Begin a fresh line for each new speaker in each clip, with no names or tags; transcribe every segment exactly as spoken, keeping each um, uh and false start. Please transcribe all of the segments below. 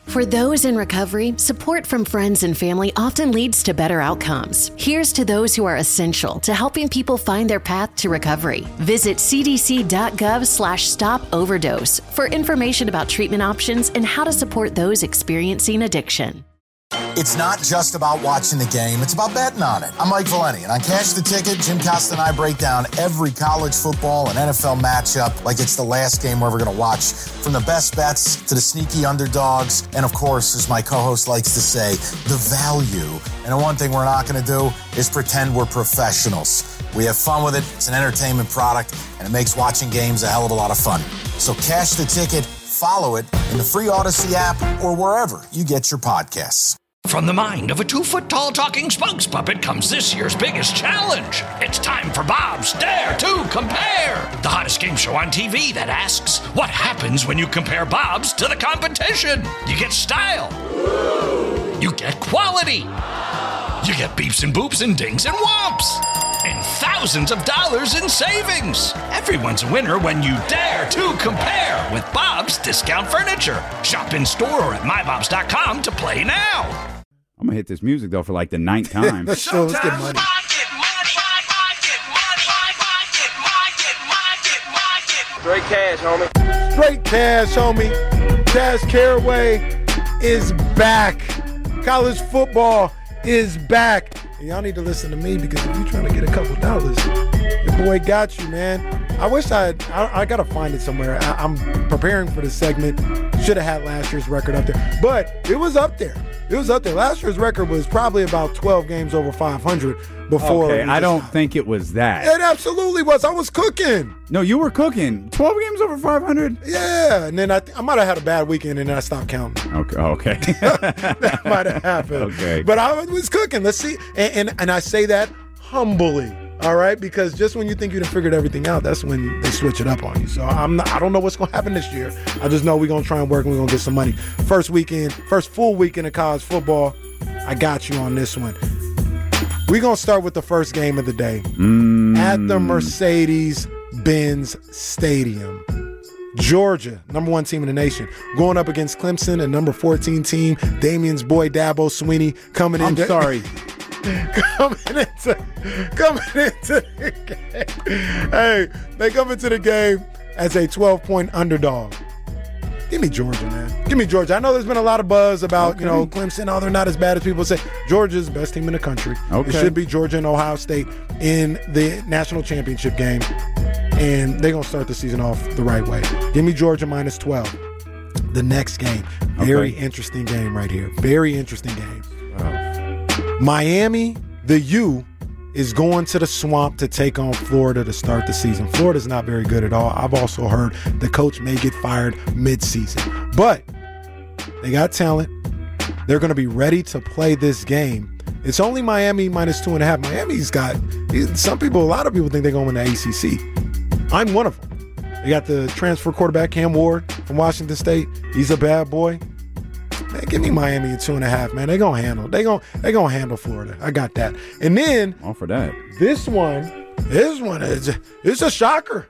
For those in recovery, support from friends and family often leads to better outcomes. Here's to those who are essential to helping people find their path to recovery. Visit cdc.gov slash stop overdose for information about treatment options and how to support those experiencing addiction.
It's not just about watching the game, it's about betting on it. I'm Mike Valeni, and on Cash the Ticket, Jim Costa and I break down every college football and N F L matchup like it's the last game we're ever going to watch, from the best bets to the sneaky underdogs, and of course, as my co-host likes to say, the value. And the one thing we're not going to do is pretend we're professionals. We have fun with it, it's an entertainment product, and it makes watching games a hell of a lot of fun. So Cash the Ticket, follow it in the free Odyssey app or wherever you get your podcasts.
From the mind of a two-foot-tall talking spokes puppet comes this year's biggest challenge. It's time for Bob's Dare to Compare, the hottest game show on T V that asks, what happens when you compare Bob's to the competition? You get style. You get quality. You get beeps and boops and dings and whomps. And thousands of dollars in savings. Everyone's a winner when you dare to compare with Bob's Discount Furniture. Shop in store or at my bobs dot com to play now.
I'm going to hit this music, though, for like the ninth time.
Let's show, let's get money.
Straight cash, homie.
Straight cash, homie. Taz Caraway is back. College football is back. And y'all need to listen to me, because if you're trying to get a couple dollars, your boy got you, man. I wish I had, I, I got to find it somewhere. I, I'm preparing for this segment. Should have had last year's record up there. But it was up there. It was up there. Last year's record was probably about twelve games over five hundred before.
Okay,
just,
I don't think it was that.
It absolutely was. I was cooking.
No, you were cooking. twelve games over five hundred?
Yeah, and then I, I might have had a bad weekend, and then I stopped counting.
Okay. okay.
That might have happened.
Okay.
But I was cooking. Let's see. And, and, and I say that humbly. All right, because just when you think you've figured everything out, that's when they switch it up on you. So I'm not, I don't know what's going to happen this year. I just know we're going to try and work and we're going to get some money. First weekend, first full weekend of college football, I got you on this one. We're going to start with the first game of the day
Mm.
at the Mercedes-Benz Stadium. Georgia, number one team in the nation, going up against Clemson, a number fourteen team. Damian's boy, Dabo Swinney, coming in.
I'm sorry.
coming into coming into the game. Hey, they come into the game as a twelve-point underdog. Give me Georgia, man. Give me Georgia. I know there's been a lot of buzz about, okay. you know, Clemson. Oh, they're not as bad as people say. Georgia's the best team in the country.
Okay.
It should be Georgia and Ohio State in the national championship game. And they're going to start the season off the right way. Give me Georgia minus twelve. The next game. Very
okay.
interesting game right here. Very interesting game.
Wow.
Miami, the U, is going to the Swamp to take on Florida to start the season. Florida's not very good at all. I've also heard the coach may get fired mid-season. But they got talent. They're going to be ready to play this game. It's only Miami minus two and a half. Miami's got, some people, a lot of people think they're going to win the A C C. I'm one of them. They got the transfer quarterback, Cam Ward from Washington State. He's a bad boy. Man, give me Miami at two and a half, man. They gonna handle. They gonna they gonna handle Florida. I got that. And then
all for that.
This one, this one is it's a shocker.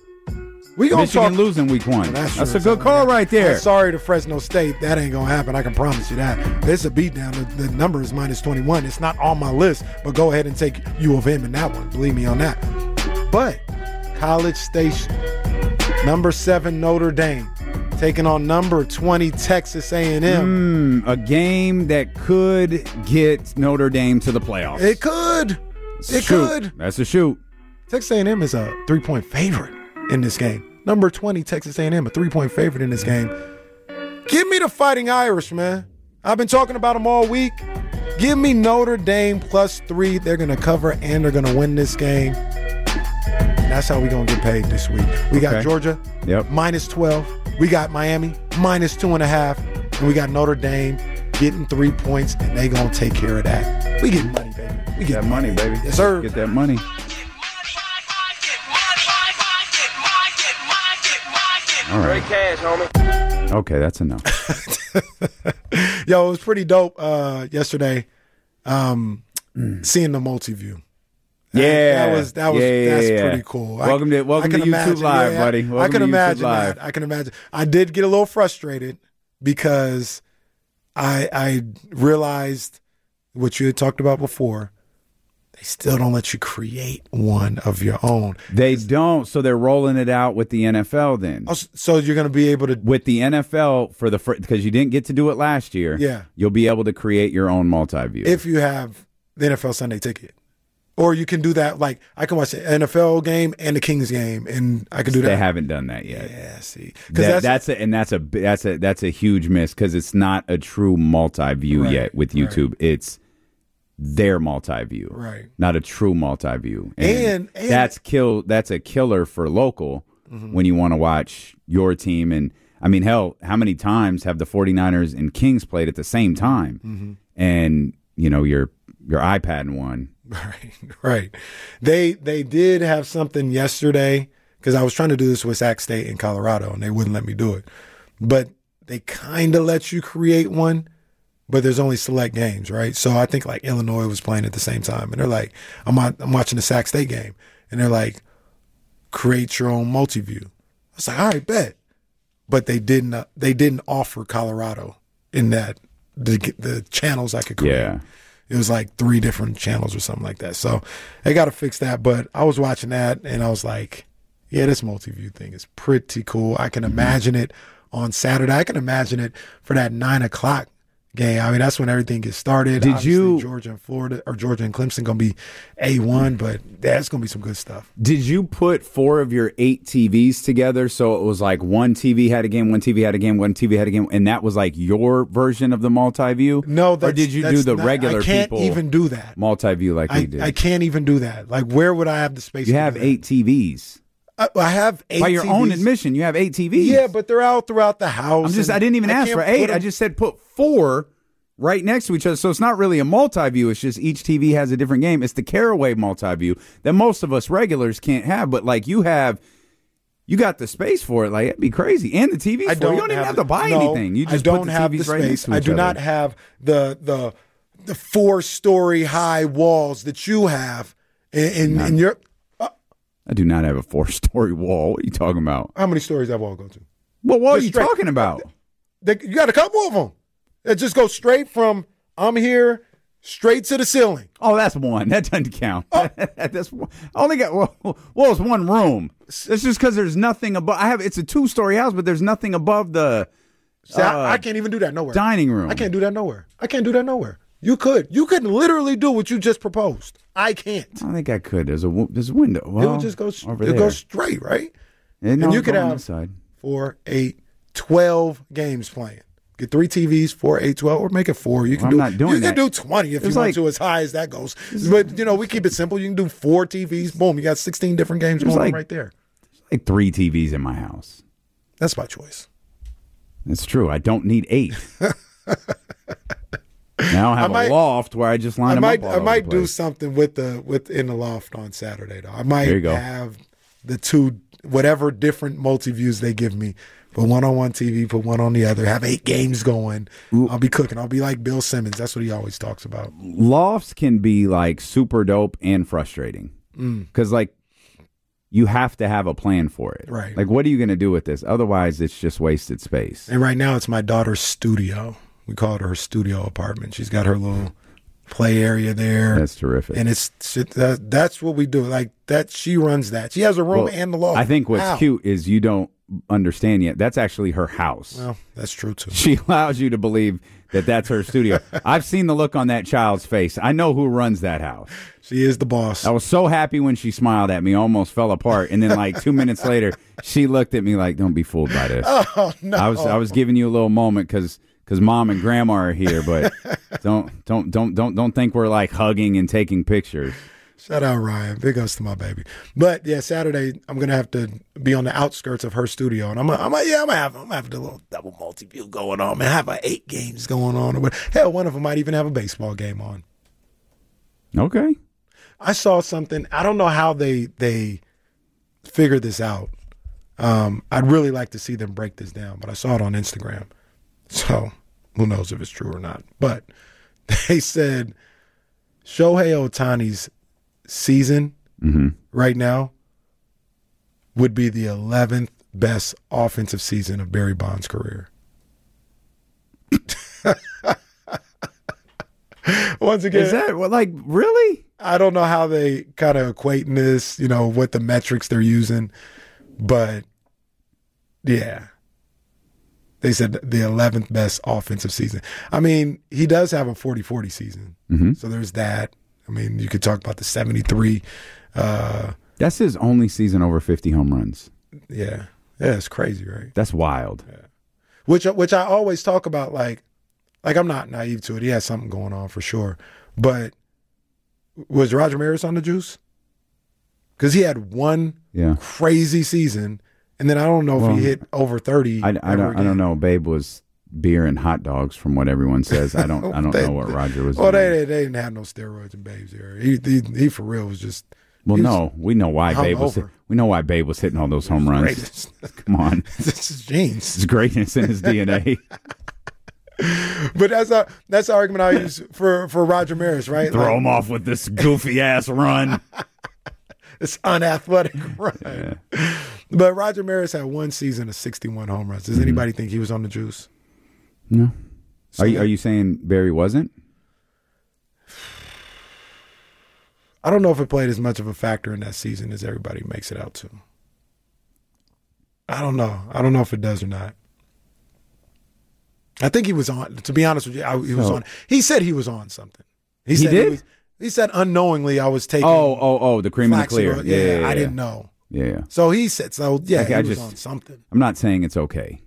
We gonna
Michigan
talk,
losing week one.
Oh, that's
that's
true.
a good call right there.
I'm sorry to Fresno State. That ain't gonna happen. I can promise you that. It's a beatdown. The, the number is minus twenty-one. It's not on my list, but go ahead and take U of M in that one. Believe me on that. But College Station, number seven Notre Dame, taking on number twenty Texas A and M.
Mm, a game that could get Notre Dame to the playoffs.
It could.
It's
it
shoot.
could.
That's a shoot.
Texas A and M is a three-point favorite in this game. Number twenty Texas A and M, a three-point favorite in this game. Give me the Fighting Irish, man. I've been talking about them all week. Give me Notre Dame plus three. They're going to cover and they're going to win this game. That's how we're going to get paid this week. We got
okay.
Georgia,
yep.
minus twelve. We got Miami, minus two and a half. And we got Notre Dame getting three points, and they going to take care of that. We get money, baby. We get
that money,
money,
baby.
Yes, sir.
Get that money. All right.
Great cash, homie.
Okay, that's enough.
Yo, it was pretty dope uh, yesterday um, mm. seeing the multi-view.
Yeah,
that was that was
yeah,
that's
yeah.
pretty cool.
Welcome
I,
to welcome
I
to YouTube
imagine,
Live,
yeah,
buddy. Welcome
I can
to
imagine
YouTube Live.
that. I can imagine. I did get a little frustrated because I I realized what you had talked about before. They still don't let you create one of your own.
They don't, so they're rolling it out with the N F L then.
Oh, so you're going to be able to
with the N F L for the because you didn't get to do it last year.
Yeah,
you'll be able to create your own multi-view
if you have the N F L Sunday ticket, or you can do that. Like I can watch the N F L game and the Kings game, and I can do that.
They haven't done that yet.
Yeah, see,
that, that's, that's a and that's a that's a that's a huge miss because it's not a true multi-view
right,
yet with YouTube.
Right.
It's their multi-view,
right?
Not a true multi-view, and,
and, and
that's kill. That's a killer for local mm-hmm. when you want to watch your team. And I mean, hell, how many times have the 49ers and Kings played at the same time?
Mm-hmm.
And you know your your iPad won.
Right, right. They they did have something yesterday because I was trying to do this with Sac State in Colorado and they wouldn't let me do it, but they kind of let you create one. But there's only select games, right? So I think like Illinois was playing at the same time, and they're like, "I'm on, I'm watching the Sac State game," and they're like, "Create your own multi-view." I was like, "All right, bet," but they didn't. Uh, they didn't offer Colorado in that the the channels I could create.
Yeah.
It was like three different channels or something like that. So they got to fix that. But I was watching that, and I was like, "Yeah, this multi-view thing is pretty cool. I can imagine it on Saturday. I can imagine it for that nine o'clock." Game. I mean, that's when everything gets started.
Did
Obviously,
you
Georgia and Florida or Georgia and Clemson gonna be A one, but that's gonna be some good stuff.
Did you put four of your eight T Vs together so it was like one T V had a game, one T V had a game, one T V had a game, and that was like your version of the multi-view?
No, that's,
or did you
that's
do the
not,
regular
I can't
people
even do that
multi-view like
I,
we did?
I can't even do that. Like, where would I have the space?
You
to
have
do that?
eight T Vs.
I, I have eight.
By your
T Vs.
own admission, you have eight T Vs.
Yeah, but they're out throughout the house.
I'm just. I didn't even
I
ask for
can't
eight.
put 'em-
I just said put four right next to each other. So it's not really a multi-view. It's just each T V has a different game. It's the Caraway multi-view that most of us regulars can't have. But like you have, you got the space for it. Like it'd be crazy. And the T Vs
I
for it.
don't
You don't even
have
have to buy
no,
anything. You just
I don't
put the
have
T Vs
the
right next
space.
to
I
each
do
other.
not have the the the four story high walls that you have. And, and, and your uh,
I do not have a four-story wall. What are you talking about?
how many stories that wall go to?
Well, what
Just
are you
straight-
talking about?
They, you got a couple of them that just go straight from I'm here straight to the ceiling.
Oh, that's one. That doesn't count. Oh. That's one. I only got well, well, it's one room. It's just because there's nothing above. I have. It's a two-story house, but there's nothing above the.
See,
uh,
I, I can't even do that nowhere.
Dining room.
I can't do that nowhere. I can't do that nowhere. You could. You could literally do what you just proposed. I can't.
I don't think I could. There's a w- there's a window. Well,
it would just go.
over
It
there.
goes straight, right?
And,
and you could have
side.
four, eight, twelve games playing. Get three T Vs, four, eight, twelve, or make it four. You can
Well,
do.
I'm not doing
you
that.
can do twenty if
It's
you
like-
want to, as high as that goes. But you know, we keep it simple. You can do four T Vs. Boom, you got sixteen different games
There's
going
like-
on right there.
Like three T Vs in my house.
That's my choice.
It's true. I don't need eight. Now I have
I might-
a loft where I just line
I
them
might
up. all
I
over
might
the
do
place.
something with the with in the loft on Saturday though. I might
There you go.
have the two whatever different multi views they give me. Put one on one T V, put one on the other. Have eight games going.
Ooh.
I'll be cooking. I'll be like Bill Simmons. That's what he always talks about.
Lofts can be like super dope and frustrating because like you have to have a plan for it.
Right.
Like, what are you going to do with this? Otherwise, it's just wasted space.
And right now, it's my daughter's studio. We call it her studio apartment. She's got her little play area there.
That's terrific.
And it's that, that's what we do. Like that, she runs that. She has a room
Well,
and the loft.
I think what's
Wow.
cute is you don't understand yet. That's actually her house.
Well, that's true too.
She allows you to believe that that's her studio. I've seen the look on that child's face. I know who runs that house.
She is the boss.
I was so happy when she smiled at me, almost fell apart, and then like two minutes later, she looked at me like, "Don't be fooled by this."
Oh no!
I was I was giving you a little moment because because mom and grandma are here, but don't don't don't don't don't think we're like hugging and taking pictures.
Shout out Ryan. Big ups to my baby. But yeah, Saturday I'm gonna have to be on the outskirts of her studio, and I'm gonna, I'm gonna, yeah I'm gonna have I'm gonna have the little double multi view going on, and have uh, eight games going on. Or hell, one of them might even have a baseball game on.
Okay.
I saw something. I don't know how they they figured this out. Um, I'd really like to see them break this down, but I saw it on Instagram. So who knows if it's true or not. But they said Shohei Ohtani's season
Mm-hmm.
right now would be the eleventh best offensive season of Barry Bonds' career. Once again,
Is that what, like, really?
I don't know how they kind of equating this, you know, what the metrics they're using, but yeah. They said the eleventh best offensive season. I mean, he does have a forty forty season.
Mm-hmm.
So there's that. I mean, you could talk about the seventy-three. Uh,
That's his only season over fifty home runs.
yeah. Yeah, it's crazy, right?
That's wild.
Yeah. Which which I always talk about, like, like I'm not naive to it. He has something going on for sure. But was Roger Maris on the juice? Because he had one
Yeah.
crazy season, and then I don't know if
Well,
he hit over thirty.
I, I
ever
don't. I
again.
don't know. Babe was beer and hot dogs, from what everyone says. I don't. I don't
They-
know what Roger was.
Well,
doing.
they, they they didn't have no steroids in Babe's era. He he, he for real was just.
Well,
he was
no, we know why
hung
Babe was.
over.
We know why Babe was hitting all those home runs.
greatest.
Come on,
This is genes.
it's greatness in his D N A.
But that's a that's the argument I use for for Roger Maris, right?
Throw
Like,
him off with this goofy ass run.
This unathletic run. But Roger Maris had one season of sixty-one home runs. Does
Mm-hmm.
anybody think he was on the juice?
No. Are you, are you saying Barry wasn't?
I don't know if it played as much of a factor in that season as everybody makes it out to. I don't know. I don't know if it does or not. I think he was on. To be honest with you, I, he was
So-
on. He said he was on something. He,
He
said
did?
He, was, he said unknowingly I was taking.
Oh, oh, oh, the cream and the
Flaxseed
clear.
oil.
Yeah, yeah, yeah,
I
yeah.
didn't know.
Yeah, yeah.
So he said. So yeah,
Okay,
he
I
was
just-
on something.
I'm not saying it's okay,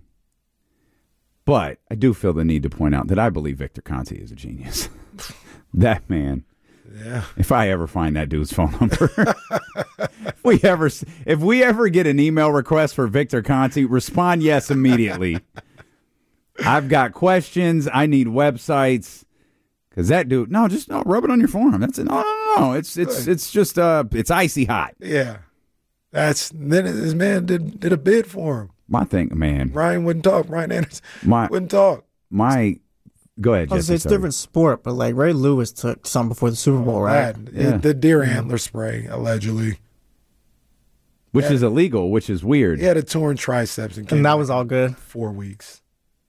but I do feel the need to point out that I believe Victor Conti is a genius. That man.
Yeah.
If I ever find that dude's phone number, if we ever, if we ever get an email request for Victor Conti, respond yes immediately. I've got questions. I need websites. Cause that dude, no, just no, rub it on your forearm. That's it. No, no, no, no. It's it's it's just uh, it's icy hot.
Yeah. That's then this man did did a bid for him.
My thing, man.
Ryan wouldn't talk. Ryan Anderson
My
wouldn't talk.
my. Go ahead,
I was
Jesse.
say it's a
sorry.
different sport, but like Ray Lewis took some before the Super Bowl, right?
That,
Yeah.
The deer antler spray, allegedly.
Which is illegal, which is weird.
He had a torn triceps and, came
And that
back
was all good.
four weeks.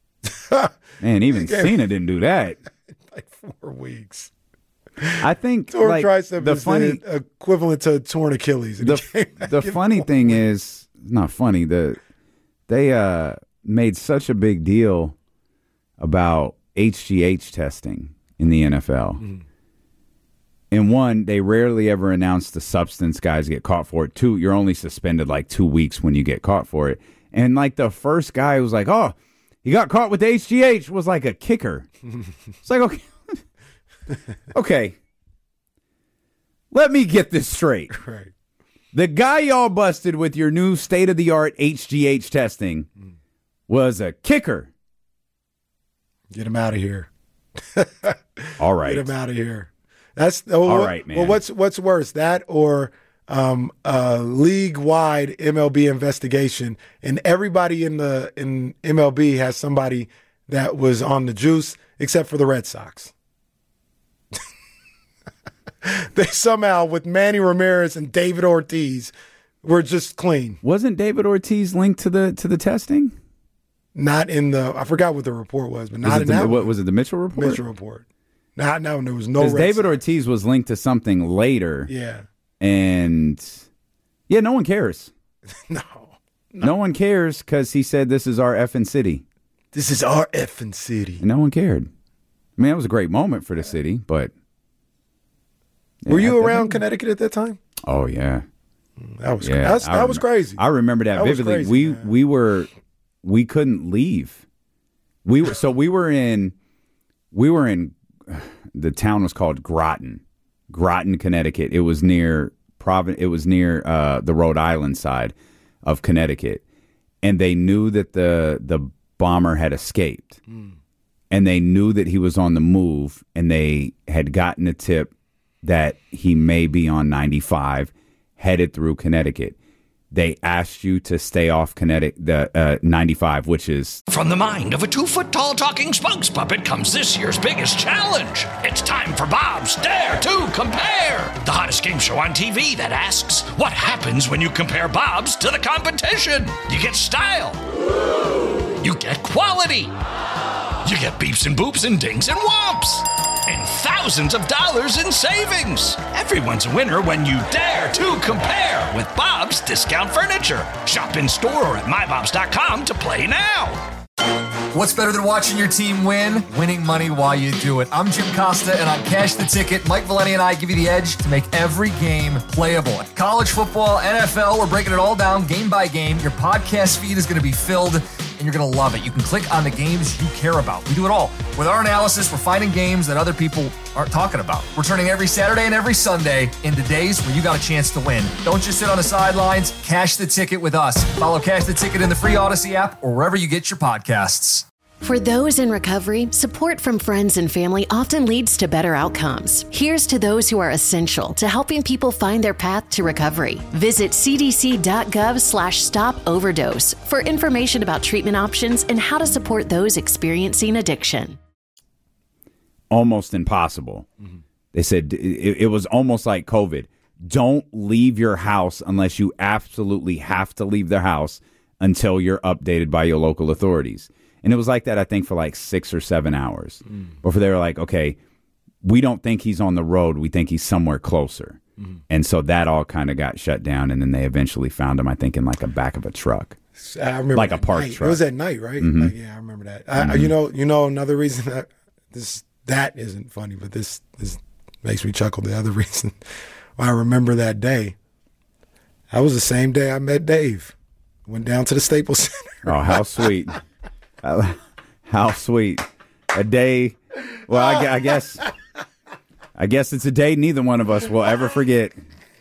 Man, even
Okay.
Cena didn't do that.
Like four weeks.
I think
Torn
like,
tricep
the
is
funny
the equivalent to a torn Achilles. And he
the,
came back
the
in
funny
four
thing
weeks.
is not funny. The they uh made such a big deal about H G H testing in the N F L.
Mm-hmm.
And one, they rarely ever announce the substance guys get caught for it. Two, you're only suspended like two weeks when you get caught for it. And like the first guy who was like, oh, he got caught with H G H was like a kicker. It's like, okay. Okay. Let me get this straight.
Right.
The guy y'all busted with your new state-of-the-art H G H testing was a kicker.
Get him out of here.
All right.
Get him out of here. That's oh,
All
what-
right, man.
Well, what's what's worse, that or um, a league-wide M L B investigation, and everybody in the in M L B has somebody that was on the juice, except for the Red Sox. They somehow, with Manny Ramirez and David Ortiz, were just clean.
Wasn't David Ortiz linked to the to the testing?
Not in the, I forgot what the report was, but
Was
not
it
in
the,
that
what
one.
was it? The Mitchell report.
Mitchell report. Not no, there was no.
Because
Red
David
Sox.
Ortiz was linked to something later,
Yeah.
and yeah, no one cares.
No.
No one cares because he said this is our effing city,
This is our effing city.
and no one cared. I mean, it was a great moment for the city, but
Were
Yeah,
you
I- I
around
think-
Connecticut at that time?
Oh yeah.
That was
Yeah,
that's,
I
that was
remem-
crazy.
I remember that,
That was
vividly.
crazy,
we
man.
we were we couldn't leave. We were so we were in we were in the town was called Groton, Groton, Connecticut. It was near Provin. It was near uh, the Rhode Island side of Connecticut, and they knew that the the bomber had escaped,
Mm.
and they knew that he was on the move, and they had gotten a tip that he may be on ninety-five headed through Connecticut. They asked you to stay off Connecticut, the uh, ninety-five, which is
From the mind of a two-foot-tall talking spokes puppet comes this year's biggest challenge. It's time for Bob's Dare to Compare, the hottest game show on T V that asks, what happens when you compare Bob's to the competition? You get style. You get quality. You get beeps and boops and dings and whomps. And thousands of dollars in savings. Everyone's a winner when you dare to compare with Bob's Discount Furniture. Shop in store or at my bobs dot com to play now.
What's better than watching your team win? Winning money while you do it. I'm Jim Costa, and on Cash the Ticket, Mike Valenti and I give you the edge to make every game playable. College football, N F L, we're breaking it all down game by game. Your podcast feed is going to be filled, and you're going to love it. You can click on the games you care about. We do it all. With our analysis, we're finding games that other people aren't talking about. We're turning every Saturday and every Sunday into days where you got a chance to win. Don't just sit on the sidelines. Cash the Ticket with us. Follow Cash the Ticket in the free Odyssey app or wherever you get your podcasts.
For those in recovery, support from friends and family often leads to better outcomes. Here's to those who are essential to helping people find their path to recovery. Visit cdc.gov slash stop overdose for information about treatment options and how to support those experiencing addiction.
Almost impossible. Mm-hmm. They said it, it was almost like COVID. Don't leave your house unless you absolutely have to leave the house until you're updated by your local authorities. And it was like that, I think, for like six or seven hours. Mm. Before they were like, okay, we don't think he's on the road. We think he's somewhere closer. Mm. And so that all kind of got shut down. And then they eventually found him, I think, in like a back of a truck.
I remember
like a parked
night.
truck.
It was at night, right?
Mm-hmm.
Like, yeah, I remember that.
Mm-hmm.
I, you know, you know, another reason that this that isn't funny, but this this makes me chuckle. The other reason why I remember that day, that was the same day I met Dave. Went down to the Staples Center.
Oh, how sweet. How sweet. A day. Well, I, I guess I guess it's a day neither one of us will ever forget.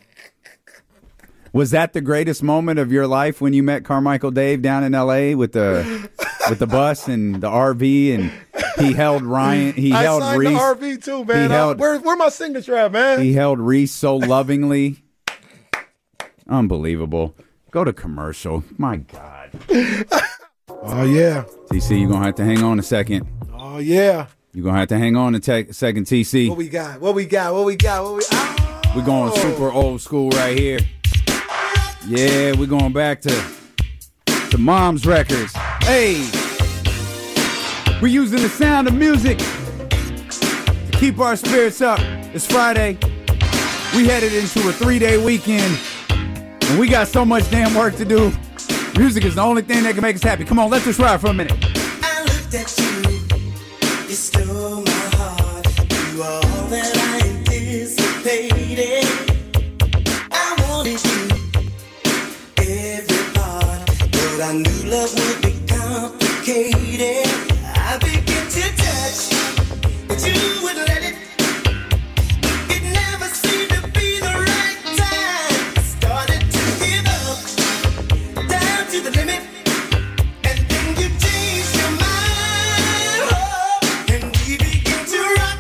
Was that the greatest moment of your life when you met Carmichael Dave down in L A with the with the bus and the R V, and he held Ryan he
I
held
signed
Reese
the R V too, man.
He held,
where where my signature at, man?
He held Reese so lovingly. Unbelievable. Go to commercial. My God.
Oh, yeah.
T C, you're going to have to hang on a second.
Oh, yeah.
You're going to have to hang on a te- second, T C.
What we got? What we got? What we got? What we oh.
We're going super old school right here. Yeah, we're going back to, to Mom's Records. Hey, we're using the sound of music to keep our spirits up. It's Friday. We headed into a three-day weekend, and we got so much damn work to do. Music is the only thing that can make us happy. Come on, let's just ride for a minute.
I looked at you, you stole my heart. You are all that I anticipated. I wanted you, every part, but I knew love would be complicated. I began to touch, but you wouldn't let it. It never seemed to be the right time. I started to give up, down to the limit, and then you changed your mind, oh, and we began to rock,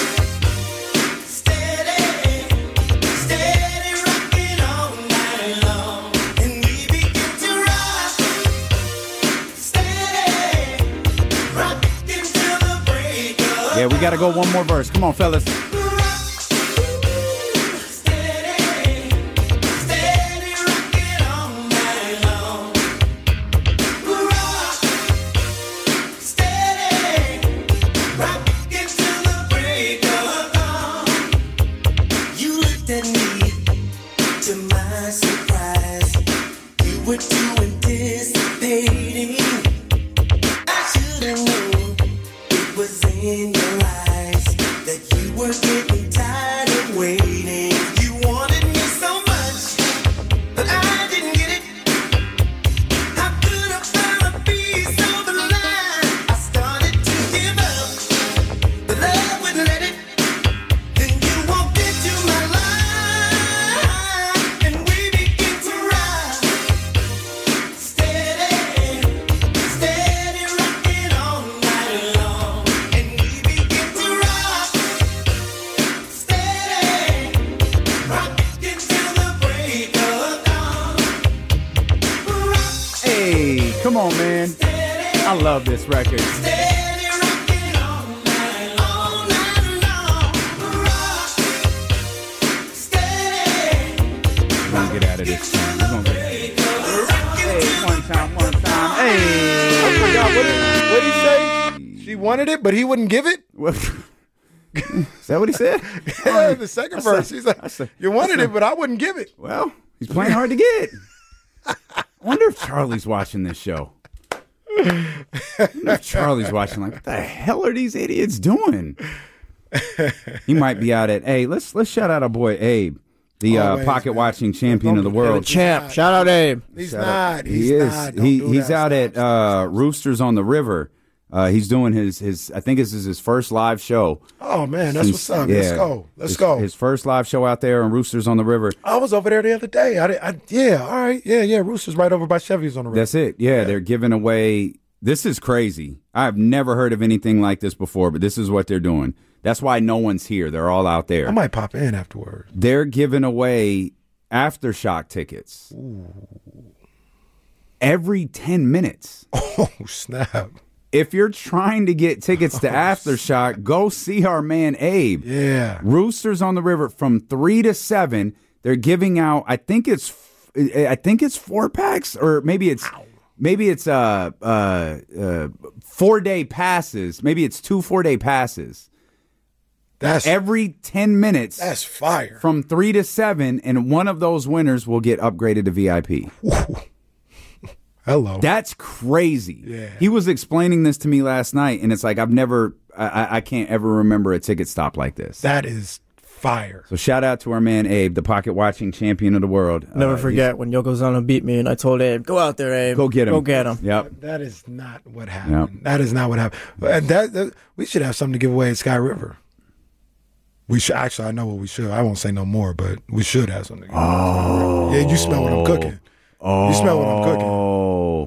steady, steady rocking all night long, and we began to rock, steady, rocking till the break of
Yeah, we got to go one more verse. Come on, fellas.
We're too anticipating. I should have known it was in your eyes that you were getting tired of waiting. You wanted me so much, but I didn't get it. How could I find a piece of the line? I started to give up, but love wouldn't let it. Then you walked into my life, and we began to ride. Steady, steady rocking all night long, and we begin to rock. Steady, rocking till the break of dawn. Rock,
Hey, come on, man.
steady,
I love this record.
steady rocking all night, all night long. Rock, steady,
We're going to get out of this time. We're going to get
break of
Hey, one time, one time. Hey.
I forgot what did, what did he say? She wanted it, but he wouldn't give it.
Is that what he said?
Yeah, the second verse. He's like, you wanted it, but I wouldn't give it.
Well, he's playing hard to get. I wonder if Charlie's watching this show. I wonder if Charlie's watching. Like, what the hell are these idiots doing? He might be out at. Hey, let's let's shout out our boy Abe, the uh,
Always,
pocket
man.
watching champion of the world.
Champ. Shout out Abe.
He's
Shout
not.
out.
He's
he is.
not. Don't
He
do
he's
that.
out at uh, Roosters on the River. Uh, he's doing his his. I think this is his first live show.
Oh man, that's
Since-
what's up.
yeah.
Let's go. Let's
his,
go.
His first live show out there on Roosters on the River.
I was over there the other day. I, did- I yeah. All right. Yeah. Yeah. Roosters right over by Chevy's on the road.
That's it. Yeah, they're giving away. This is crazy. I've never heard of anything like this before, but this is what they're doing. That's why no one's here. They're all out there.
I might pop in afterwards.
They're giving away aftershock tickets every ten minutes.
Oh snap!
If you're trying to get tickets to Aftershock, go see our man Abe.
Yeah.
Roosters on the River from three to seven. They're giving out. I think it's. I think it's four packs, or maybe it's. Maybe it's uh uh, uh four day passes. Maybe it's two four day passes.
That's
Every ten minutes.
that's fire.
From three to seven, and one of those winners will get upgraded to V I P.
Hello.
That's crazy.
Yeah.
He was explaining this to me last night, and it's like I've never, I, I can't ever remember a ticket stop like this.
that is fire.
So shout out to our man Abe, the pocket watching champion of the world.
Never
Uh,
forget when Yokozuna beat me and I told Abe, go out there, Abe.
Go get him.
Go get him.
Yep.
That is not what happened. That is not what happened. And that, that we should have something to give away at Sky River. We should actually. I know what we should. I won't say no more, but we should have something. To give
Oh.
away. Yeah, you smell what I'm cooking.
Oh.
You smell what I'm cooking.
Oh.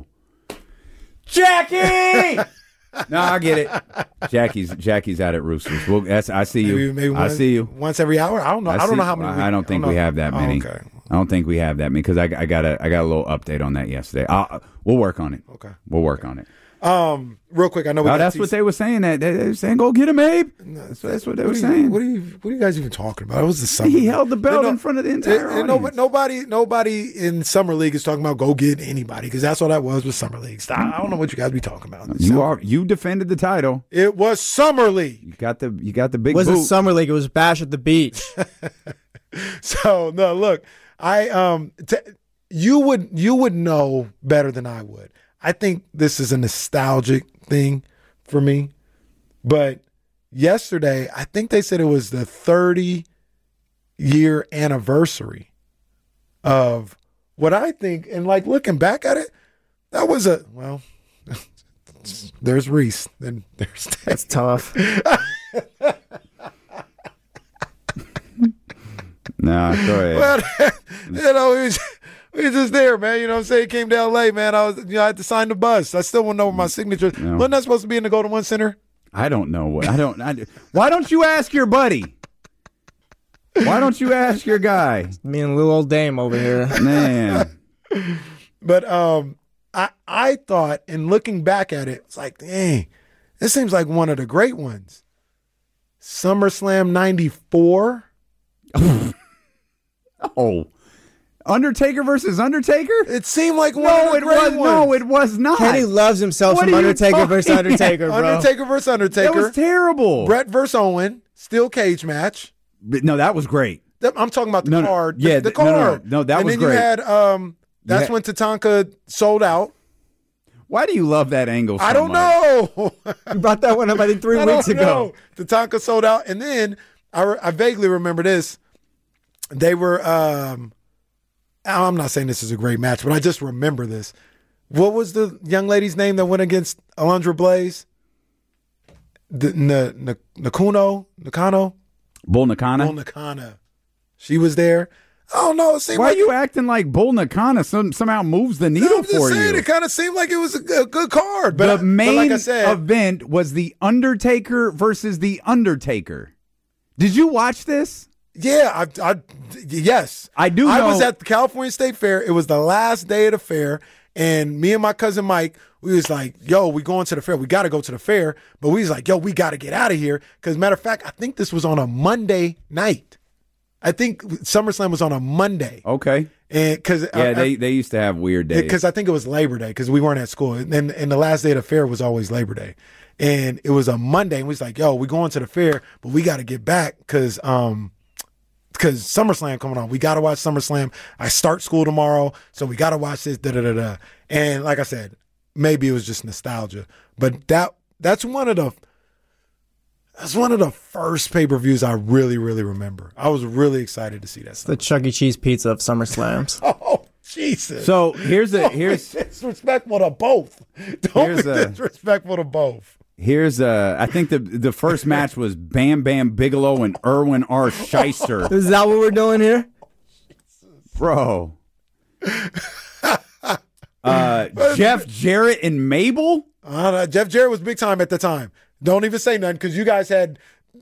Jackie. No, I get it. Jackie's Jackie's out at Roosters. Well, that's, I see you.
Maybe, maybe
I
once,
see you.
once every hour. I don't know. I, don't
see-
know how many.
I don't think
know.
we have that
Oh,
many.
okay.
I don't think we have that many because I, I got a I got a little update on that yesterday. I'll, we'll work on it.
Okay.
We'll work on it.
Um, real quick. I know. We
Oh,
got
that's
these-
what they were saying. That they, they were saying, "Go get him, Abe." That's, that's what they
What
were
are you-
saying.
What are you? What are you guys even talking about? It was the summer.
He
league.
held the belt
No,
in front of the entire
and- and no-
audience.
nobody, nobody in summer league is talking about go get anybody because that's all that was with summer league. Stop. I don't know what you guys be talking about.
You
Summer-
are you defended the title.
It was summer league.
You got the you got the big
It wasn't
boot.
summer league. It was Bash at the Beach.
So no, look, I um, t- you would you would know better than I would. I think this is a nostalgic thing for me, but yesterday I think they said it was the thirty year anniversary of what I think, and like looking back at it, that was a well. There's Reese, then there's
That's tough.
Nah, go ahead.
Well, you know, we was, we was just there, man. You know what I'm saying? Came to L A, man. I was, you know, I had to sign the bus. I still want to know where my signature.
No.
Wasn't that supposed to be in the Golden One Center?
I don't know what I don't. I, why don't you ask your buddy? Why don't you ask your guy?
Me and little old dame over here.
Man,
But um, I I thought, in looking back at it, it's like, dang, this seems like one of the great ones. SummerSlam ninety-four.
oh, Undertaker versus Undertaker.
It seemed like one
No,
of the
it
great
was
ones.
no, it was not.
Kenny loves himself
What
some
are you
Undertaker versus
talking
Undertaker, bro.
Undertaker versus Undertaker.
That was terrible.
Brett versus Owen. Steel cage match.
But no, that was great.
I'm talking about the
No, no.
card.
Yeah,
the, the
th- no, no, no.
card.
No, that
and
was
then
great.
you had um. That's
had-
when Tatanka sold out.
Why do you love that angle so
I don't
much?
know.
You brought that one up, I think, three
I
weeks
don't
ago.
know. Tatanka sold out, and then I, re- I vaguely remember this. They were. Um, I'm not saying this is a great match, but I just remember this. What was the young lady's name that went against Alundra Blaze? The N- N- Nakuno Nakano
Bull Nakano.
Bull Nakana. She was there. I don't know. It seemed
Why
like
are you acting like Bull Nakano some, somehow moves the
No,
needle
I'm just
for
saying,
you?
it kind of seemed like it was a good, good card. But,
the
I- but
main
like I said,
event was the Undertaker versus the Undertaker. Did you watch this?
yeah, I, I, yes,
I do
I
know-
was at the California State Fair. It was the last day of the fair, and me and my cousin Mike, we was like, "Yo, we going to the fair. We got to go to the fair." But we was like, "Yo, we got to get out of here." Because matter of fact, I think this was on a Monday night. I think SummerSlam was on a Monday,
Okay.
and because
Yeah, they, they used to have weird days.
because I think it was Labor Day because we weren't at school, and and the last day of the fair was always Labor Day, And it was a Monday, and we was like, yo, we going to the fair, but we got to get back because um, because SummerSlam coming on. We got to watch SummerSlam. I start school tomorrow, so we got to watch this, da-da-da-da. And like I said, maybe it was just nostalgia. But that that's one of the that's one of the first pay-per-views I really, really remember. I was really excited to see that.
The Chuck E. Cheese pizza of SummerSlams.
Oh, Jesus.
So here's a here's
Don't be disrespectful to both. Don't
Here's
be
a-
disrespectful to both.
here's uh I think the the first match was Bam Bam Bigelow and Erwin R. Shyster.
Is that what we're doing here?
Bro. Uh, Jeff Jarrett and Mabel?
Uh, Jeff Jarrett was big time at the time. Don't even say nothing because you guys had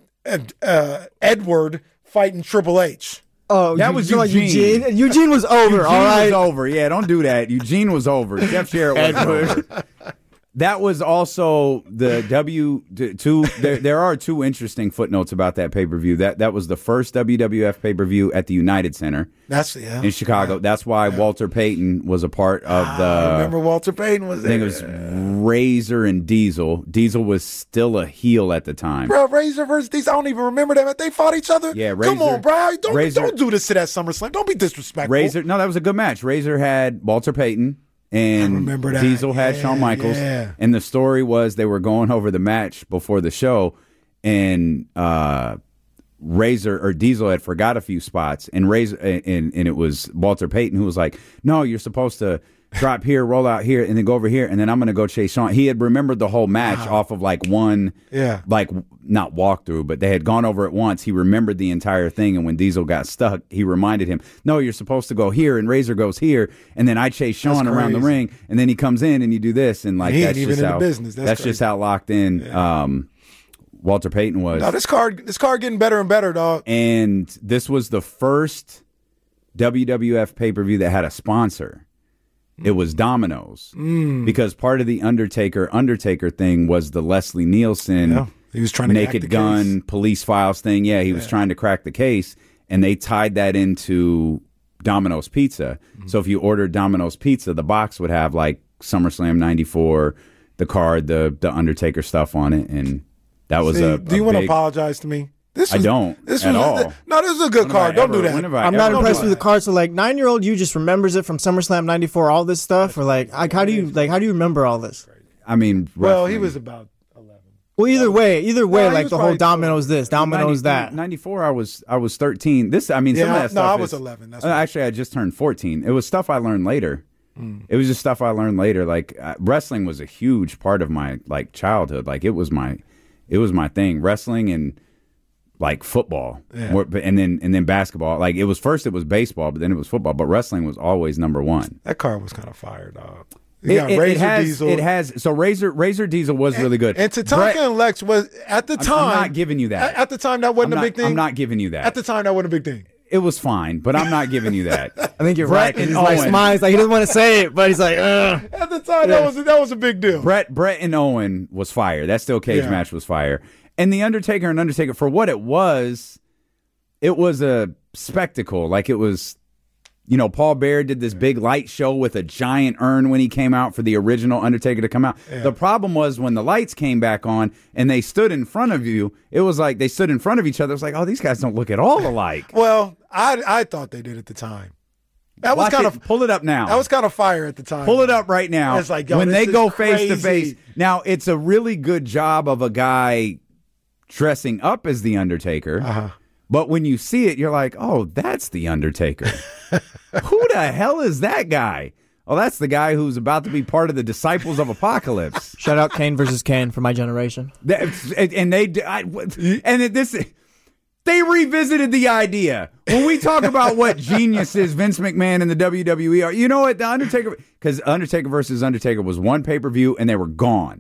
uh, Edward fighting Triple H.
Oh,
That
you-
was
you want
Eugene.
Eugene. Eugene was over.
Eugene
all right.
was over. Yeah, don't do that. Eugene was over. Jeff Jarrett was over. That was also the W two. There, there are two interesting footnotes about that pay per view. That that was the first W W F pay per view at the United Center
That's yeah.
in Chicago.
Yeah.
That's why
Yeah.
Walter Payton was a part of the.
I remember Walter Payton was
I think
there.
it was Razor and Diesel. Diesel was still a heel at the time.
Bro, Razor versus Diesel. I don't even remember that. They fought each other.
Yeah,
Come
Razor-
on, bro. Don't,
Razor-
don't do this to that SummerSlam. Don't be disrespectful.
Razor, no, that was a good match. Razor had Walter Payton, and
I remember that.
Diesel had
Yeah,
Shawn Michaels.
yeah.
And the story was they were going over the match before the show, and uh, Razor or Diesel had forgot a few spots, and Razor and and it was Walter Payton who was like, "No, you're supposed to drop here, roll out here, and then go over here, and then I'm going to go chase Shawn." He had remembered the whole match off of like one,
Yeah.
like not walkthrough, but they had gone over it once. He remembered the entire thing, and when Diesel got stuck, he reminded him, "No, you're supposed to go here," and Razor goes here, and then I chase Shawn
That's
around the
crazy.
ring, and then he comes in and you do this, and like
He ain't
that's
even
just
in the
how
business. That's
just
crazy.
how locked in um, Walter Payton was.
No, this card, this card getting better and better, dog.
And this was the first W W F pay-per-view that had a sponsor. It was Domino's.
Mm.
Because part of the Undertaker Undertaker thing was the Leslie Nielsen
Yeah. He was trying to crack
Naked
the
Gun
case.
police files thing. Yeah, he was trying to crack the case, and they tied that into Domino's Pizza.
Mm-hmm.
So if you ordered Domino's Pizza, the box would have like SummerSlam ninety-four, the card, the the Undertaker stuff on it, and that was
See,
a.
do you
a
want to
big-
apologize to me? This
I
was,
don't
This
at
was
all.
No, this is a good
When have
card.
I
Don't
ever-
do that.
when have I
I'm not
ever-
impressed
do
with the card. So, like, nine-year-old you just remembers it from SummerSlam ninety-four, all this stuff, or like, like, how do you like, how do you remember all this?
I mean,
Well, he
wrestling.
was about eleven.
Well, either way, either way,
No, he
like
was
the whole
probably
Domino's this, Domino's
ninety
that.
ninety-four, I was I was thirteen. This, I mean, some
Yeah,
of that
no,
stuff.
I was
is-
eleven, that's
uh,
right.
actually, I just turned fourteen. It was stuff I learned later.
Hmm.
It was just stuff I learned later. Like uh, wrestling was a huge part of my like childhood. Like it was my, it was my thing. Wrestling and like football,
Yeah.
More- but- and then and then basketball. Like it was first it was baseball, but then it was football. But wrestling was always number one.
That card was kind of fire, dog.
It,
You got
it- it
Razor
has,
Diesel.
it has. So Razor Razor Diesel was really good.
And Tatanka
Brett-
and Lex was at the
I'm-
time.
I'm not giving you that.
At, at the time, that wasn't
I'm
a
not-
big thing.
I'm not giving you that.
At the time, that wasn't a big thing.
It was fine, but I'm not giving you that.
I think you're
Brett
right. 'cause
and
He's like
Owen.
smiles, like he doesn't want to say it, but he's like, ugh.
At the time, that was that was a big deal.
Brett Brett and Owen was fire. That steel cage
Yeah.
match was fire. And the Undertaker and Undertaker, for what it was, it was a spectacle. Like it was, you know, Paul Bear did this big light show with a giant urn when he came out for the original Undertaker to come out. The problem was when the lights came back on and they stood in front of you, it was like they stood in front of each other. It was like, oh, these guys don't look at all alike.
Well, I I thought they did at the time. That was
Watch
kind
it.
of
Pull it up now.
that was kind of fire at the time.
Pull it up right now.
It's like, yo,
when
this
they
is
go face to face.
crazy.
Now, it's a really good job of a guy dressing up as the Undertaker.
Uh-huh.
But when you see it, you're like, oh, that's the Undertaker. Who the hell is that guy? Oh, that's the guy who's about to be part of the Disciples of Apocalypse.
Shout out Kane versus Kane for my generation.
That's- and they, I, and it, this, they revisited the idea. When we talk about what geniuses Vince McMahon and the W W E are, you know what, the Undertaker, because Undertaker versus Undertaker was one pay per view and they were gone.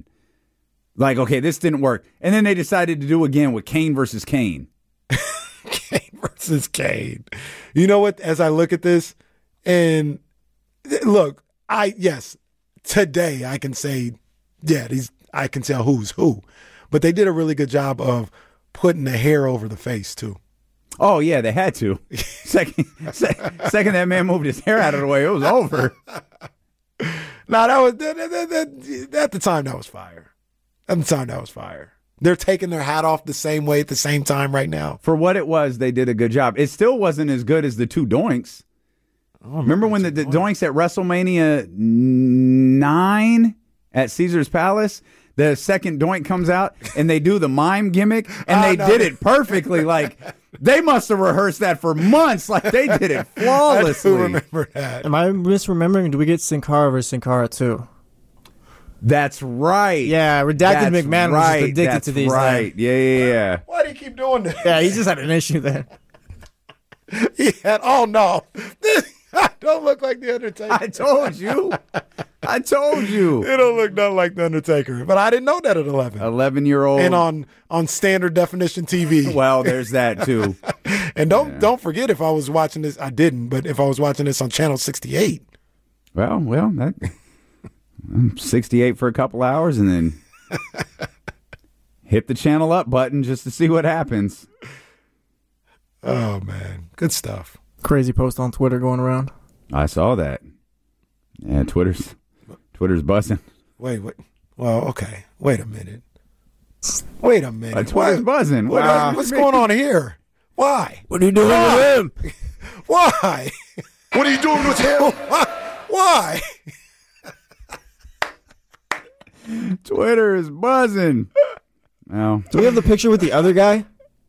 Like, okay, this didn't work, and then they decided to do again with Kane versus Kane.
Kane versus Kane. You know what? As I look at this, and th- look, I yes, today I can say, yeah, these I can tell who's who, but they did a really good job of putting the hair over the face too.
Oh yeah, they had to. Second, se- second that man moved his hair out of the way, it was over.
Now that was that, that, that, that, at the time that was fire. At the time, that was fire. They're taking their hat off the same way at the same time right now.
For what it was, they did a good job. It still wasn't as good as the two doinks. Remember, remember when the, the doinks at WrestleMania nine at Caesar's Palace? The second doink comes out and they do the mime gimmick and they
oh, no.
did it perfectly. Like they must have rehearsed that for months. Like they did it flawlessly.
I do remember that.
Am I misremembering? Do we get Sin Cara versus Sin Cara too?
That's right.
Yeah, Redacted
That's
McMahon
right.
was just addicted
That's
to these.
right.
Then.
Yeah, yeah, yeah.
Why do you keep doing this?
Yeah, he just had an issue then.
He had, oh no. I don't look like The Undertaker.
I told you. I told you.
It don't look nothing like The Undertaker. But I didn't know that at eleven.
eleven-year-old.
And on, on standard definition T V.
Well, there's that too.
And don't
Yeah.
don't forget if I was watching this, I didn't, but if I was watching this on Channel sixty-eight.
Well, well, that I'm sixty-eight for a couple hours and then hit the channel up button just to see what happens.
Oh, man. Good stuff.
Crazy post on Twitter going around.
I saw that. Yeah, Twitter's Twitter's buzzing.
Wait, wait. Well, okay. Wait a minute. Wait a minute.
Uh, Twitter's
What-
buzzing. What,
Wow. What's going on here? Why?
What are you doing
Why?
with him?
Why?
What are you doing with him?
Why?
Twitter is buzzing. Well,
Do we have the picture with the other guy?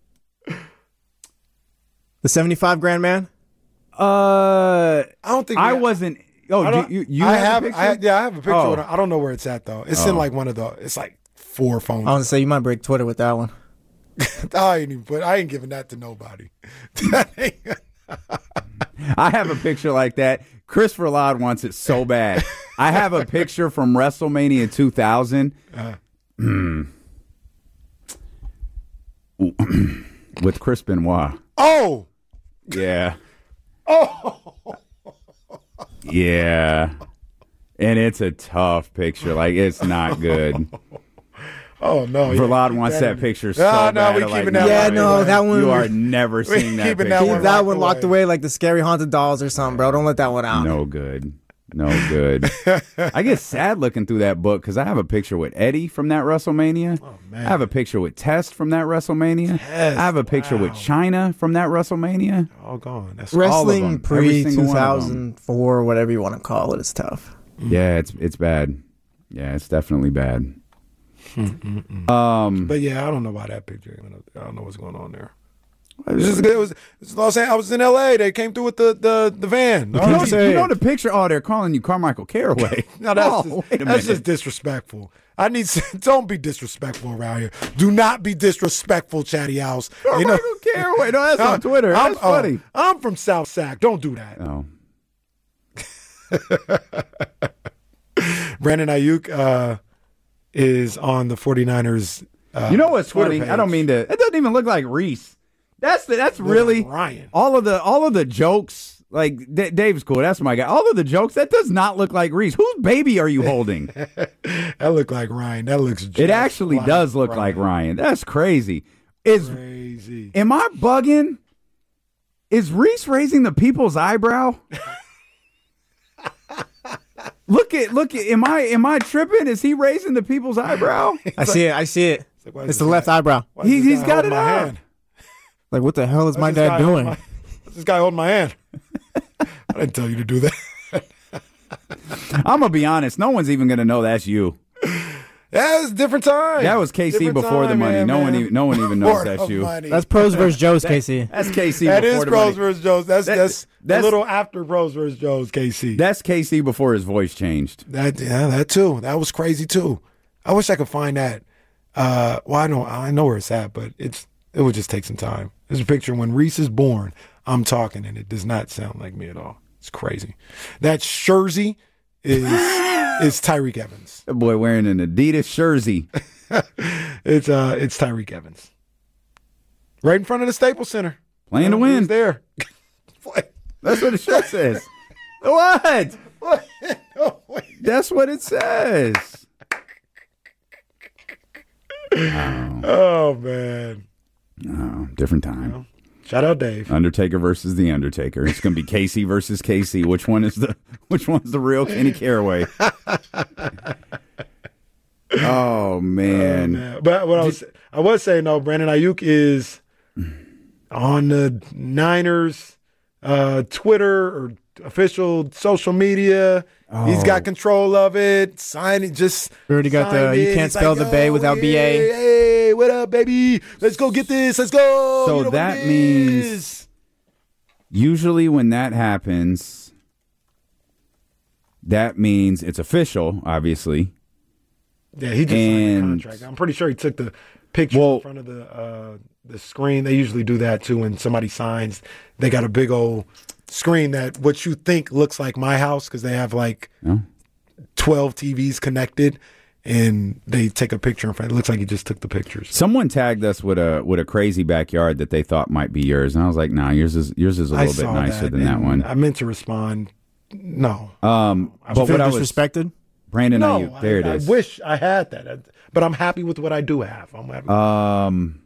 The seventy-five grand man?
uh,
I don't think
I
we-
wasn't. Oh,
I
do
don't-
you you
I
have,
have,
a picture?
I, yeah, I have a picture.
Oh.
With it. I don't know where it's at though. It's in
Oh.
like one of the. It's like four phones.
I was to say you might break Twitter with that one.
I ain't even put. I ain't giving that to nobody. That ain't-
I have a picture like that. Christopher Loud wants it so bad. I have a picture from WrestleMania two thousand with Chris Benoit.
oh,
Yeah.
oh,
Yeah. And it's a tough picture. Like, it's not good.
oh no! yeah,
Verlad
keep
wants
that
that
in-
picture
No,
so
no,
bad.
we
I'm
keeping
like,
that
Yeah,
one.
no, that one-
You are never
We
seeing that
keeping
picture.
that
Keep
one
that
locked
one locked
away.
away like the Scary Haunted Dolls or something, bro. Don't let that one out.
No good. No good. I get sad looking through that book because I have a picture with Eddie from that WrestleMania.
Oh, man.
I have a picture with Test from that WrestleMania.
Test,
I have a picture with
wow.
China from that WrestleMania.
All gone. That's
all of
Wrestling
them. Every
pre
single
two
one of them.
thousand four, whatever you want to call it, is tough.
Yeah, it's it's bad. Yeah, it's definitely bad. um,
But yeah, I don't know about that picture. I don't know what's going on there. It was, just, it was it's Los Angeles. I was in L A. They came through with the the, the van.
you, know, you know the picture? Oh, they're calling you Carmichael Caraway.
No, that's,
oh,
just,
wait a
that's
minute.
just disrespectful. I need don't be disrespectful around here. Do not be disrespectful, Chatty House. You know-
Carmichael Caraway. No, that's on Twitter.
I'm,
That's funny.
oh, I'm from South Sac. Don't do that.
Oh.
Brandon Ayuk uh, is on the 49ers. Uh,
You know what's
Twitter
funny?
page.
I don't mean to. It doesn't even look like Reese. That's the, that's really
like Ryan.
all of the all of the jokes. Like D- Dave's cool. That's my guy. All of the jokes. That does not look like Reese. Whose baby are you holding?
That look like Ryan. That looks.
It
just
actually
like
does look
Ryan.
like Ryan. That's crazy. Is
Crazy.
am I bugging? Is Reese raising the people's eyebrow? Look at look at. Am I am I tripping? Is he raising the people's eyebrow?
I see it. I see it.
like, why is
It's
this
the left
guy-
eyebrow.
Why is
He-
this
he's
guy
got
holding
it
my
out.
hand?
Like, what the hell is
Why's
my
this
dad
guy holding
doing?
my- what's this guy holding my hand? I didn't tell you to do that.
I'm gonna be honest. No one's even gonna know that's you.
That was a different time.
That was K C
Different
before the
time,
money.
man,
No one
man.
even no one even knows
Before
that's
the
you.
money.
That's pros versus Joes, Casey.
That's K C.
That
before
is
the
Pros
money.
versus Joes. That's
That-
that's,
that's-
a little after Pros versus Joes, K C.
That's K C before his voice changed.
That yeah, that too. That was crazy too. I wish I could find that. Uh, well, I know I know where it's at, but it's it would just take some time. There's a picture when Reese is born. I'm talking, and it does not sound like me at all. It's crazy. That Jersey is is Tyreek Evans.
That boy wearing an Adidas jersey.
It's uh it's Tyreek Evans. Right in front of the Staples Center.
Playing to
He
win.
was there.
That's what the shirt says. What?
What? No, wait.
That's what it says.
Oh man.
Oh, different time.
Shout out Dave.
Undertaker versus the Undertaker. It's gonna be K C versus K C. Which one is the which one's the real Kenny Caraway? Oh man.
Oh, man. But what I was I was saying though, Brandon Ayuk is on the Niners uh, Twitter or official social media.
Oh.
He's got control of it. Sign it. Just
We already got the.
sign
You
it.
can't
It's
spell
like,
the Bay
yo,
without B A.
Hey, hey, what up, baby? Let's go get this. Let's go.
So
You know what
that
it
means-
is.
Usually when that happens, that means it's official, obviously.
Yeah, he just signed the
And-
contract. I'm pretty sure he took the picture
Well-
in front of the uh, the screen. They usually do that too when somebody signs. They got a big old screen that what you think looks like my house because they have like
Oh.
twelve T Vs connected, and they take a picture in front. It looks like he just took the pictures.
Someone tagged us with a with a crazy backyard that they thought might be yours, and I was like, "Nah, yours is yours is a
I
little bit
saw
nicer than that
and
one."
I meant to respond. No,
Um,
I
but
Feel
what I was
disrespected?
Brandon
no.
Ayuk, there
I,
it is.
I wish I had that, I- but I'm happy with what I do have. I'm happy.
Um.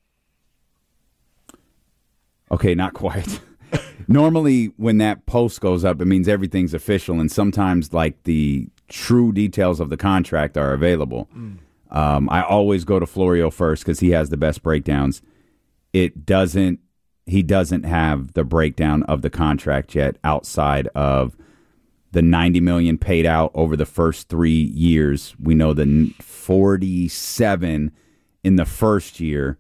Okay, not quite. Normally, when that post goes up, it means everything's official, and sometimes, like, the true details of the contract are available.
Mm.
Um, I always go to Florio first because he has the best breakdowns. It doesn't. He doesn't have the breakdown of the contract yet outside of the ninety million dollars paid out over the first three years. We know the forty-seven in the first year.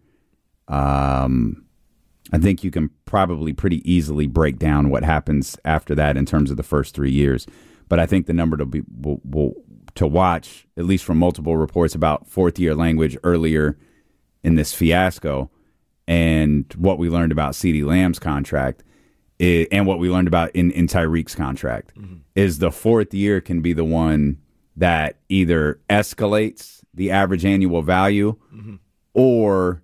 Um, I think you can probably pretty easily break down what happens after that in terms of the first three years. But I think the number to be will, will, to watch, at least from multiple reports about fourth year language earlier in this fiasco, and what we learned about CeeDee Lamb's contract, is, and what we learned about in, in Tyreek's contract, mm-hmm. is the fourth year can be the one that either escalates the average annual value mm-hmm. or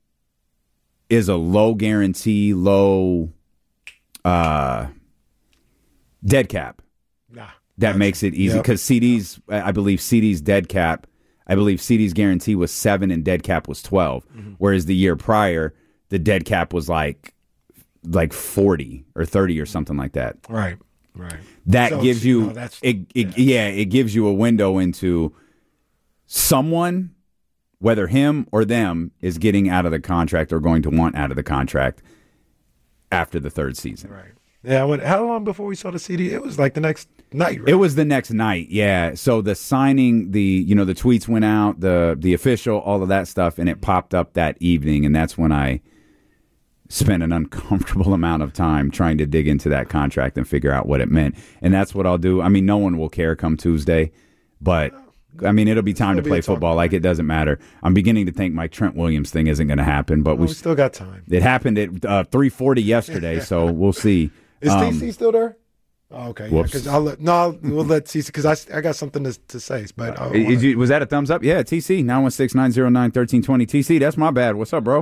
is a low guarantee, low uh, dead cap.
Nah,
that makes it easy because yep. CeeDee's, I believe CeeDee's dead cap, I believe CeeDee's guarantee was seven and dead cap was twelve, mm-hmm. whereas the year prior, the dead cap was like like forty or thirty or something like that.
Right, right.
That
so,
gives you,
no, that's,
it, it, yeah. yeah, it gives you a window into someone, whether him or them, is getting out of the contract or going to want out of the contract after the third season.
Right. Yeah. I went, how long before we saw the C D? It was like the next night, right?
It was the next night, yeah. So the signing, the you know, the tweets went out, the the official, all of that stuff, and it popped up that evening, and that's when I spent an uncomfortable amount of time trying to dig into that contract and figure out what it meant. And that's what I'll do. I mean, no one will care come Tuesday, but I mean, it'll be time to play football. Like, it doesn't matter. I'm beginning to think my Trent Williams thing isn't going to happen, but
well,
we,
we still got time.
It happened at uh, three forty yesterday, so we'll see.
Is
um,
T C still there? Oh, okay.
Whoops.
Yeah, I'll let, no, I'll, we'll let T C because I, I got something to, to say. But I
Is you, was that a thumbs up? Yeah, T C nine one six, nine zero nine, one three two zero. T C, that's my bad. What's up, bro?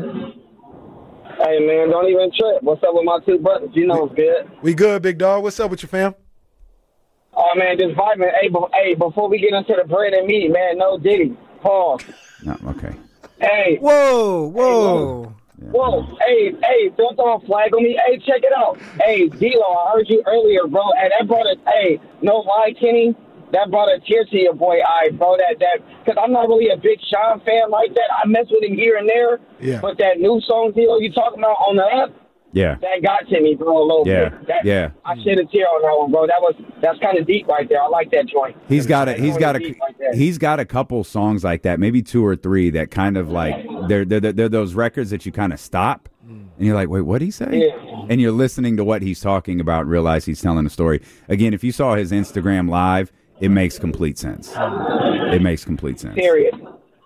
Hey man, don't even trip. What's up with my two brothers? You know it's good.
We good, big dog. What's up with your fam?
Oh man, just vibing. Hey, be- hey, before we get into the bread and meat, man, no Diddy. Pause.
No, okay.
Hey.
Whoa, whoa.
Hey, whoa, hey, hey, don't throw a flag on me. Hey, check it out. Hey, D-Lo, I heard you earlier, bro, and that brought a, hey, no lie, Kenny, that brought a tear to your boy eye, bro, that, that, because I'm not really a big Sean fan like that. I mess with him here and there,
yeah.
But that new song, D-Lo, you talking about on the app,
yeah,
that got to me, bro, a little
yeah.
bit. That,
yeah,
I shed a tear on that one, bro. That was that's kind of deep right there. I like that joint.
He's got a he's got a
like
he's got a couple songs like that, maybe two or three that kind of like they're they're they're those records that you kind of stop and you're like, wait, what did he say?
Yeah.
And you're listening to what he's talking about, and realize he's telling a story. Again, if you saw his Instagram live, it makes complete sense. It makes complete sense.
Serious.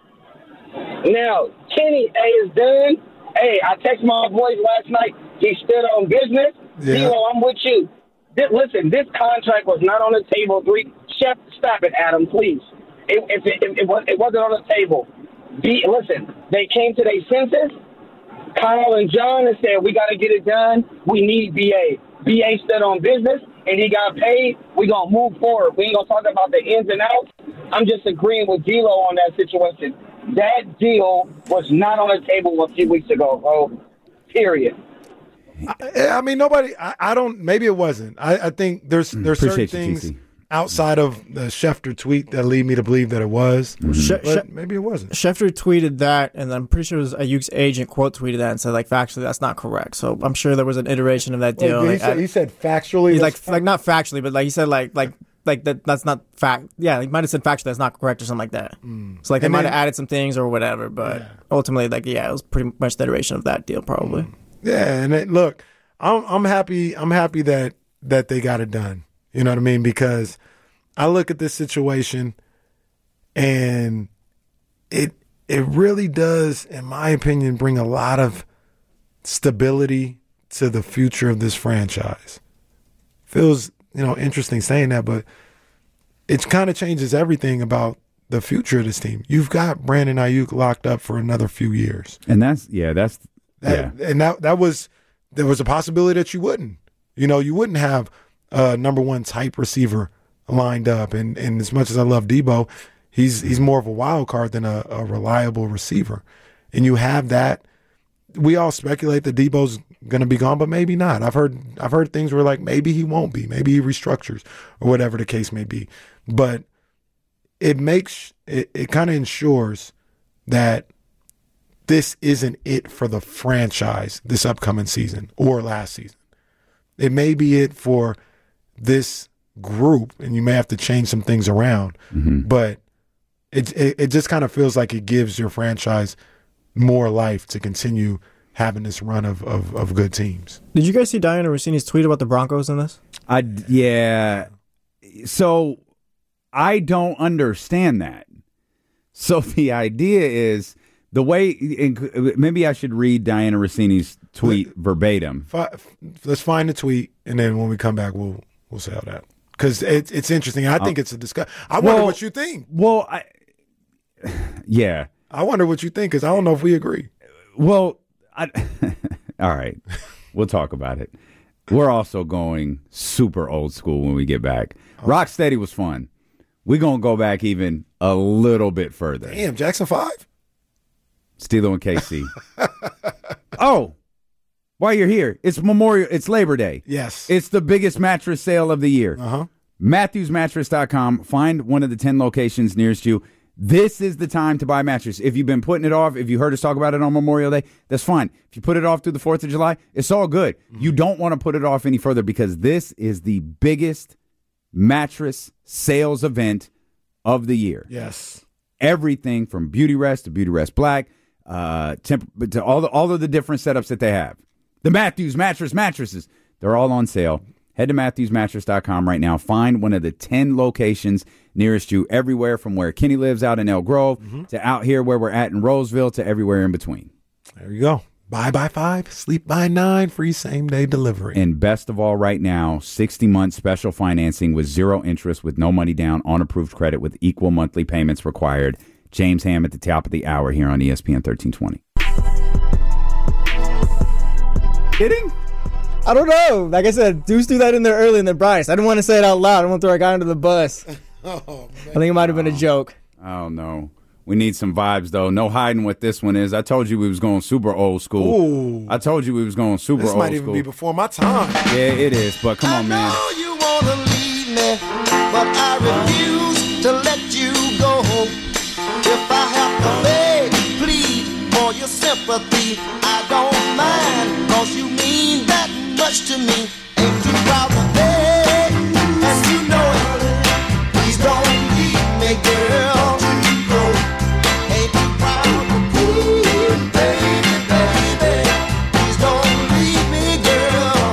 Now, Kenny A is done. Hey, I texted my boys last night. He stood on business.
Yeah.
Zero, I'm with you. This, listen, this contract was not on the table. Three, Chef, stop it, Adam, please. It, it, it, it, was, it wasn't on the table. Be, listen, they came to their senses. Kyle and John and said, we got to get it done. We need B A. B A stood on business, and he got paid. We're going to move forward. We ain't going to talk about the ins and outs. I'm just agreeing with D-Lo on that situation. That deal was not on the table a few weeks ago, bro. Period.
I, I mean, nobody. I, I don't. Maybe it wasn't. I, I think there's there's certain
Appreciate you,
things.
T C.
outside of the Schefter tweet that lead me to believe that it was.
Mm-hmm. She-
but
She-
maybe it wasn't.
Schefter tweeted that, and I'm pretty sure it was Ayuk's agent quote tweeted that and said, like, factually, that's not correct. So I'm sure there was an iteration of that
Wait,
deal.
did he,
like,
say,
I-
he said factually.
He's
that's
like, like not factually, but like he said, like, like, like that. That's not fact. Yeah, he might have said factually that's not correct or something like that.
Mm.
So like they
And
might
then-
have added some things or whatever, but
Yeah.
ultimately, like, yeah, it was pretty much the iteration of that deal, probably.
Mm. Yeah, and it, look, I'm I'm happy. I'm happy that that they got it done. You know what I mean? Because I look at this situation, and it it really does, in my opinion, bring a lot of stability to the future of this franchise. Feels, you know, interesting saying that, but it kind of changes everything about the future of this team. You've got Brandon Ayuk locked up for another few years.
And that's, yeah, that's, yeah.
That, and that that was, there was a possibility that you wouldn't. You know, you wouldn't have a number one type receiver lined up. And, and as much as I love Debo, he's he's more of a wild card than a, a reliable receiver. And you have that. We all speculate that Debo's going to be gone, but maybe not. I've heard I've heard things where like maybe he won't be, maybe he restructures or whatever the case may be. But it makes it, it kind of ensures that this isn't it for the franchise this upcoming season or last season. It may be it for this group, and you may have to change some things around.
Mm-hmm.
But it, it it just kind of feels like it gives your franchise more life to continue having this run of, of, of good teams.
Did you guys see Diana Rossini's tweet about the Broncos in this?
I, yeah. So I don't understand that. So the idea is the way, maybe I should read Diana Rossini's tweet verbatim.
Fi- Let's find the tweet, and then when we come back, we'll we'll say all that. Because it, it's interesting. I think it's a discussion. I wonder
Well-
what you think.
Well, I, yeah.
I wonder what you think, because I don't know if we agree.
Well, I, all right. We'll talk about it. We're also going super old school when we get back. Rocksteady was fun. We're going to go back even a little bit further.
Damn, Jackson five?
Steelo and K C. Oh, while you're here, it's Memorial, it's Labor Day.
Yes.
It's the biggest mattress sale of the year.
Uh-huh.
Matthews Mattress dot com. Find one of the ten locations nearest you. This is the time to buy a mattress. If you've been putting it off, if you heard us talk about it on Memorial Day, that's fine. If you put it off through the fourth of July, it's all good. Mm-hmm. You don't want to put it off any further because this is the biggest mattress sales event of the year.
Yes.
Everything from Beauty Rest to Beauty Rest Black, uh, temp- to all the all of the different setups that they have. The Matthews Mattress mattresses, they're all on sale. Head to Matthews Mattress dot com right now. Find one of the ten locations nearest you, everywhere from where Kenny lives out in El Grove mm-hmm. to out here where we're at in Roseville to everywhere in between.
There you go. Buy by five, sleep by nine, free same-day delivery.
And best of all right now, sixty-month special financing with zero interest with no money down on approved credit with equal monthly payments required. James Ham at the top of the hour here on E S P N thirteen twenty. Kidding?
I don't know. Like I said, Deuce threw that in there early and then Bryce. I didn't want to say it out loud. I don't want to throw our guy under the bus.
Oh,
I think it might have been a joke.
Oh, no. We need some vibes, though. No hiding what this one is. I told you we was going super old school.
Ooh.
I told you we was going super
this
old school.
This might even be before my time.
Yeah, it is. But come on, man.
I know you want to leave me, but I refuse to let you go. If I have to beg, plead for your sympathy, I don't mind, cause you mean that much to me. Ain't too proud to beg, and you know it. Please don't leave me, girl. Ain't too proud to plead, baby, baby. Please don't leave me, girl.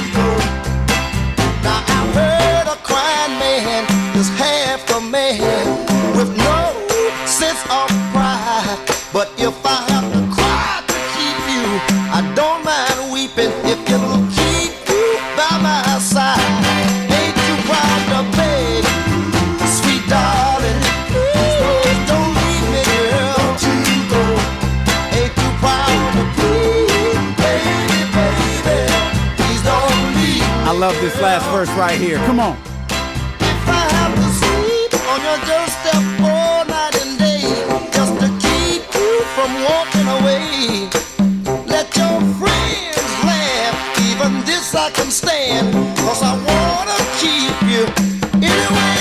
Now I heard a crying man is half a man with no sense of pride. But if I have to cry to keep you, I don't mind weeping if it'll keep you by my side. Ain't you proud to beg, sweet darling? Please don't leave me, girl. Ain't you proud to plead, baby, baby? Please don't leave me.
I love this last verse right here. Come on.
If I have to sleep on your doorstep all night and day, just to keep you from walking away, let your friends laugh, even this I can stand, cause I wanna keep you anyway.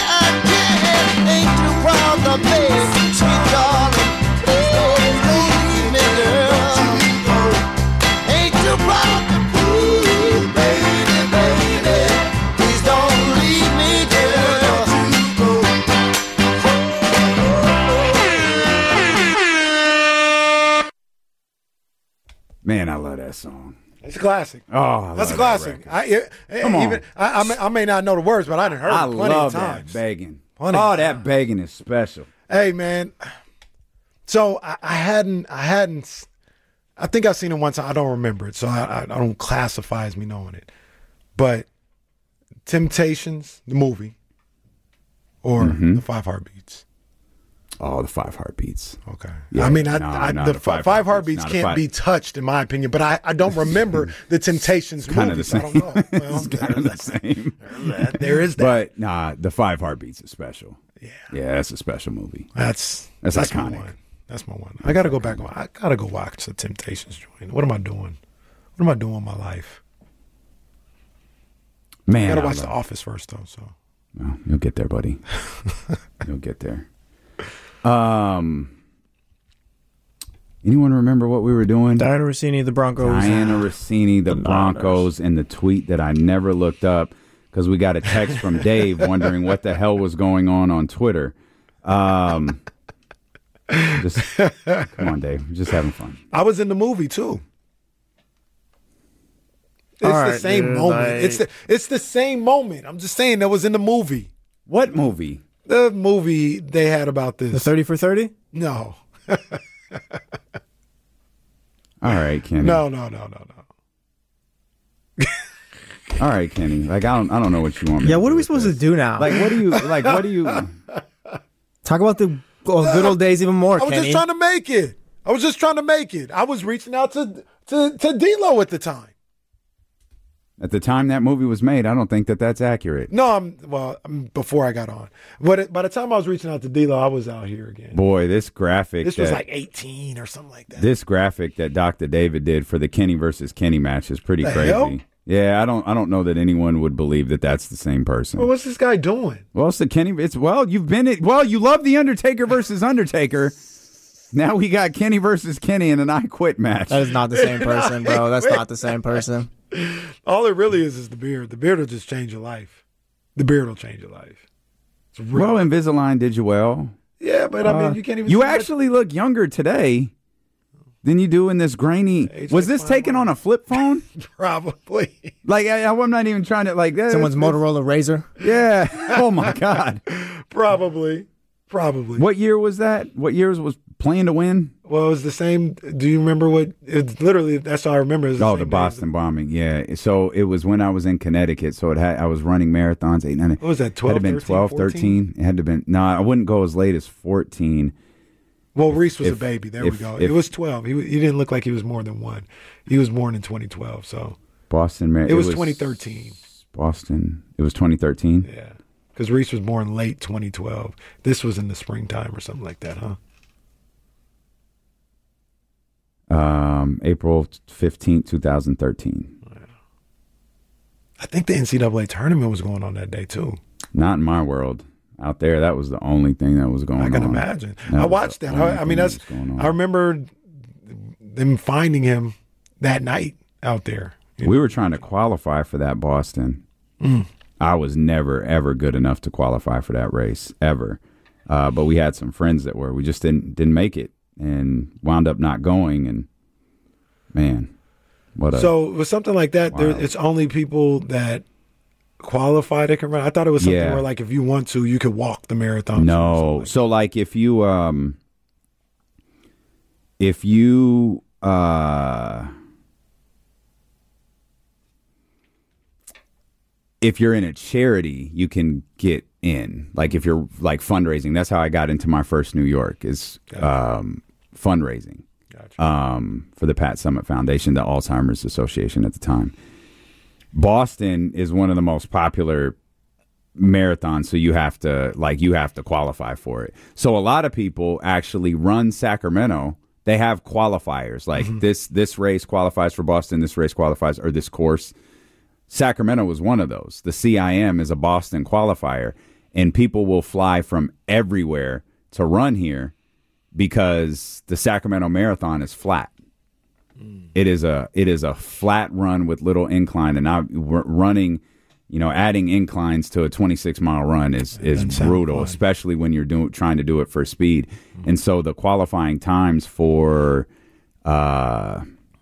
Man, I love that song.
It's a classic.
Oh, I
that's a
love
classic.
that
I, it,
Come on.
even, I, I, may, I may not know the words, but I done heard
I
it plenty
love
of times.
that begging.
Plenty
oh,
of
that
times.
begging is special.
Hey, man. So I, I hadn't, I hadn't, I think I've seen it once. I don't remember it, so I, I, I don't classify as me knowing it. But Temptations, the movie, or
Mm-hmm.
the Five Heartbeats.
Oh, the Five Heartbeats.
Okay.
Yeah,
I mean, I,
no,
I,
no,
the,
the
Five,
Five
Heartbeats,
Heartbeats, not a
can't
five-
be touched, in my opinion. But I, I don't remember the Temptations
Kind of
movie.
the
So I
same.
don't know. Well,
it's kind of the same.
that- there is that.
But nah, the Five Heartbeats is special. Yeah, yeah, that's a special movie.
That's
That's
that's
iconic.
my one. That's my one. I got to go back. I got to go watch the Temptations joint. What am I doing? What am I doing in my life?
Man,
I got to
I
watch
love-
The Office first, though. So
Well, you'll get there, buddy. You'll get there. Um, anyone remember what we were doing?
Diana Rossini, the Broncos.
Diana Rossini, the,
The
Broncos, and the tweet that I never looked up because we got a text from Dave wondering what the hell was going on on Twitter. Um, just come on, Dave. We're just having fun.
I was in the movie too. It's
All
the
right,
same
dude,
moment.
like-
It's the, it's the same moment. I'm just saying that was in the movie.
What movie?
The movie they had about this.
The thirty for thirty?
No.
All right, Kenny.
No, no, no, no, no.
All right, Kenny. Like I don't, I don't know what you want. Me
Yeah,
to
what
do
are we
with
supposed
this.
to do now?
Like, what do you like? What do you?
Talk about the oh, good old days even more,
I was
Kenny.
just trying to make it. I was just trying to make it. I was reaching out to to, to D-Lo at the time.
At the time that movie was made, I don't think that that's accurate.
No, I'm well I'm, before I got on. But it, by the time I was reaching out to D-Lo, I was out here again.
Boy, this graphic.
This
that,
was like eighteen or something like that.
This graphic that Doctor David did for the Kenny versus Kenny match is pretty
The
crazy.
hell?
Yeah, I don't, I don't know that anyone would believe that that's the same person.
Well, what's this guy doing?
Well, it's the Kenny. It's well, you've been it. Well, you love the Undertaker versus Undertaker. Now we got Kenny versus Kenny in an I Quit match.
That is not the same person, bro. That's not the same person.
All it really is is the beard. The beard will just change your life. The beard will change your life. It's real.
Well, Invisalign did you well.
Yeah, but I mean,
Uh,
you can't even.
You
see that-
actually look younger today than you do in this grainy.
Age
Was
like
this taken
fine
on a flip phone?
probably.
Like I, I'm not even trying to like that.
Someone's Motorola Razor.
Yeah. Oh my God.
Probably. Probably.
What year was that? What years was Playing to Win?
Well, it was the same. Do you remember what? It's literally, that's all I remember. It was
Oh,
same
the
day.
Boston bombing. Yeah. So it was when I was in Connecticut. So it had I was running marathons. Eight, nine.
What was that, twelve,
Had to been
thirteen,
twelve,
fourteen?
thirteen. It had to been. No, I wouldn't go as late as fourteen.
Well, Reese was
If-
a baby. There
if-
we go.
if-
it was twelve. He, he didn't look like he was more than one. He was born in twenty twelve. So
Boston. Mar-
it was twenty thirteen.
Boston. It was twenty thirteen.
Yeah. Because Reese was born late twenty twelve. This was in the springtime or something like that, huh?
Um, April fifteenth, twenty thirteen.
I think the N C double A tournament was going on that day, too.
Not in my world. Out there, that was the only thing that was going on.
I can imagine.
That
I
was
watched
the
that.
only
I, I
thing
mean,
that
that's.
was going on.
I remember them finding him that night out there.
We were trying to qualify for that Boston.
Mm.
I was never, ever good enough to qualify for that race, ever. Uh, but we had some friends that were. We just didn't didn't make it and wound up not going. And, man, what a...
So with something like that, there,
Wow.
it's only people that qualify that can run. I thought it was something
Yeah.
where, like, if you want to, you could walk the marathon.
No. So, like, if you... um, If you... Uh, if you're in a charity, you can get in. Like if you're like fundraising, that's how I got into my first New York is um, fundraising
Gotcha.
um, for the Pat Summitt Foundation, the Alzheimer's Association at the time. Boston is one of the most popular marathons, so you have to like you have to qualify for it. So a lot of people actually run Sacramento. They have qualifiers like
Mm-hmm.
this. This race qualifies for Boston. This race qualifies, or this course. Sacramento was one of those. The C I M is a Boston qualifier, and people will fly from everywhere to run here because the Sacramento Marathon is flat. Mm. It is a it is a flat run with little incline, and I we're running, you know, adding inclines to a twenty-six mile run is is brutal,
fun.
especially when you're doing trying to do it for speed. Mm. And so the qualifying times for uh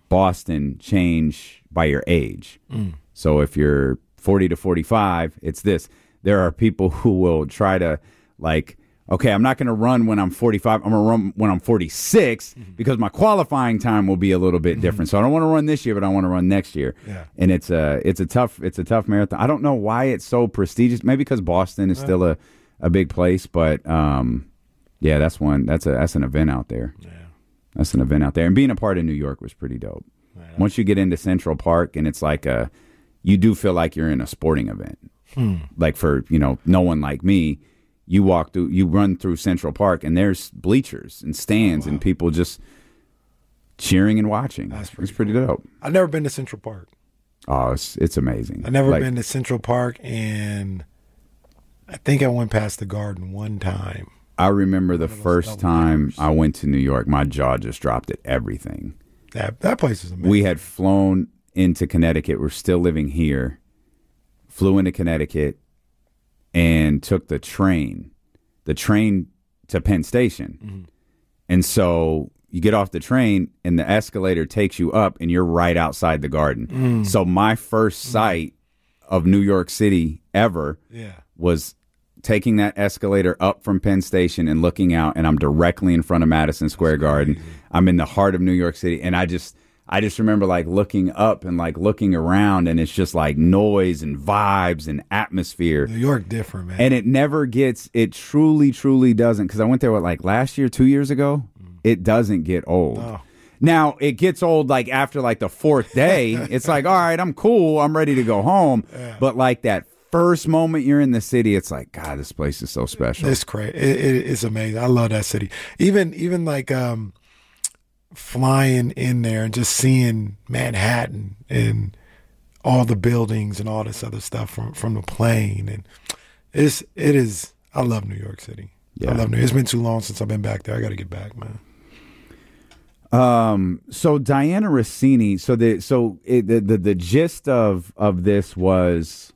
Boston change by your age.
Mm.
So if you're forty to forty-five, it's this. There are people who will try to, like, okay, I'm not going to run when I'm forty-five. I'm going to run when I'm forty-six mm-hmm. because my qualifying time will be a little bit mm-hmm. different. So I don't want to run this year, but I want to run next year.
Yeah.
And it's a it's a tough it's a tough marathon. I don't know why it's so prestigious. Maybe because Boston is yeah. still a, a big place, but um, yeah, that's one. That's a that's an event out there.
Yeah.
That's an event out there. And being a part of New York was pretty dope. Yeah. Once you get into Central Park, and it's like a, you do feel like you're in a sporting event.
Hmm.
Like for, you know, no one like me, you walk through, you run through Central Park, and there's bleachers and stands oh, wow. and people just cheering and watching.
That's pretty
it's pretty
cool.
dope.
I've never been to Central Park.
Oh, it's it's amazing.
I've never
like,
been to Central Park, and I think I went past the Garden one time.
I remember the first time years. I went to New York, my jaw just dropped at everything.
That that place is amazing.
We had flown into Connecticut. We're still living here. Flew into Connecticut and took the train, the train to Penn Station. Mm-hmm. And so you get off the train and the escalator takes you up and you're right outside the Garden.
Mm.
So my first sight of New York City ever
yeah.
was taking that escalator up from Penn Station and looking out, and I'm directly in front of Madison Square Garden. I'm in the heart of New York City, and I just I just remember like looking up and like looking around, and it's just like noise and vibes and atmosphere.
New York different, man.
And it never gets, it truly, truly doesn't, because I went there, what, like last year, two years ago? Mm. It doesn't get old.
No.
Now, it gets old like after like the fourth day. It's like, all right, I'm cool. I'm ready to go home.
Yeah.
But like that first moment you're in the city, it's like, God, this place is so special.
It's crazy. It, it, it's amazing. I love that city. Even even like um, flying in there and just seeing Manhattan and all the buildings and all this other stuff from, from the plane, and it's it is. I love New York City.
Yeah.
I love New York. It's been too long since I've been back there. I got to get back, man.
Um. So Diana Rossini. So the so it, the, the the gist of of this was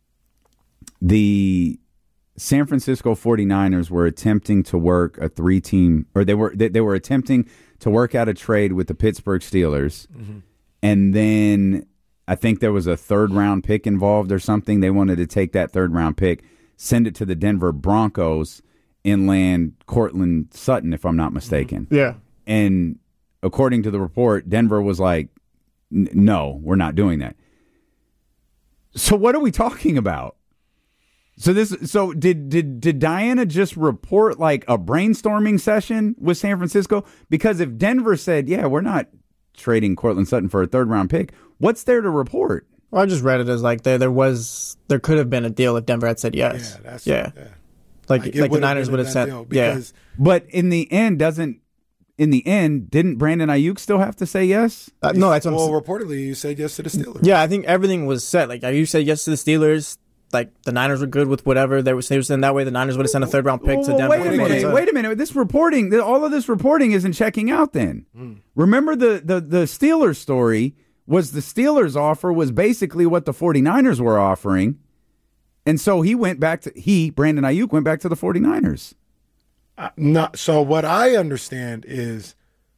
the San Francisco forty-niners were attempting to work a three team, or they were they, they were attempting to work out a trade with the Pittsburgh Steelers,
mm-hmm.
and then I think there was a third round pick involved or something. They wanted to take that third round pick, send it to the Denver Broncos, and land Cortland Sutton, if I'm not mistaken.
Yeah,
and according to the report, Denver was like, no, we're not doing that. So what are we talking about? So this, so did did did Diana just report like a brainstorming session with San Francisco? Because if Denver said, yeah, we're not trading Cortland Sutton for a third round pick, what's there to report?
Well, I just read it as like there there was there could have been a deal if Denver had said yes.
Yeah, that's
yeah.
yeah.
Like
like,
like the Niners would have said yeah.
But in the end, doesn't in the end didn't Brandon Ayuk still have to say yes?
Uh, no, that's what
well.
I'm
Reportedly, you said yes to the Steelers.
Yeah, I think everything was set. Like Ayuk said yes to the Steelers. Like the Niners were good with whatever they were saying. That way, the Niners would have sent a third round pick
well,
to Denver.
Wait a minute. Wait a minute. This reporting, all of this reporting isn't checking out. Then mm. remember the the the Steelers story was the Steelers offer was basically what the forty-niners were offering, and so he went back to he Brandon Ayuk went back to the forty-niners.
Uh, not so. What I understand is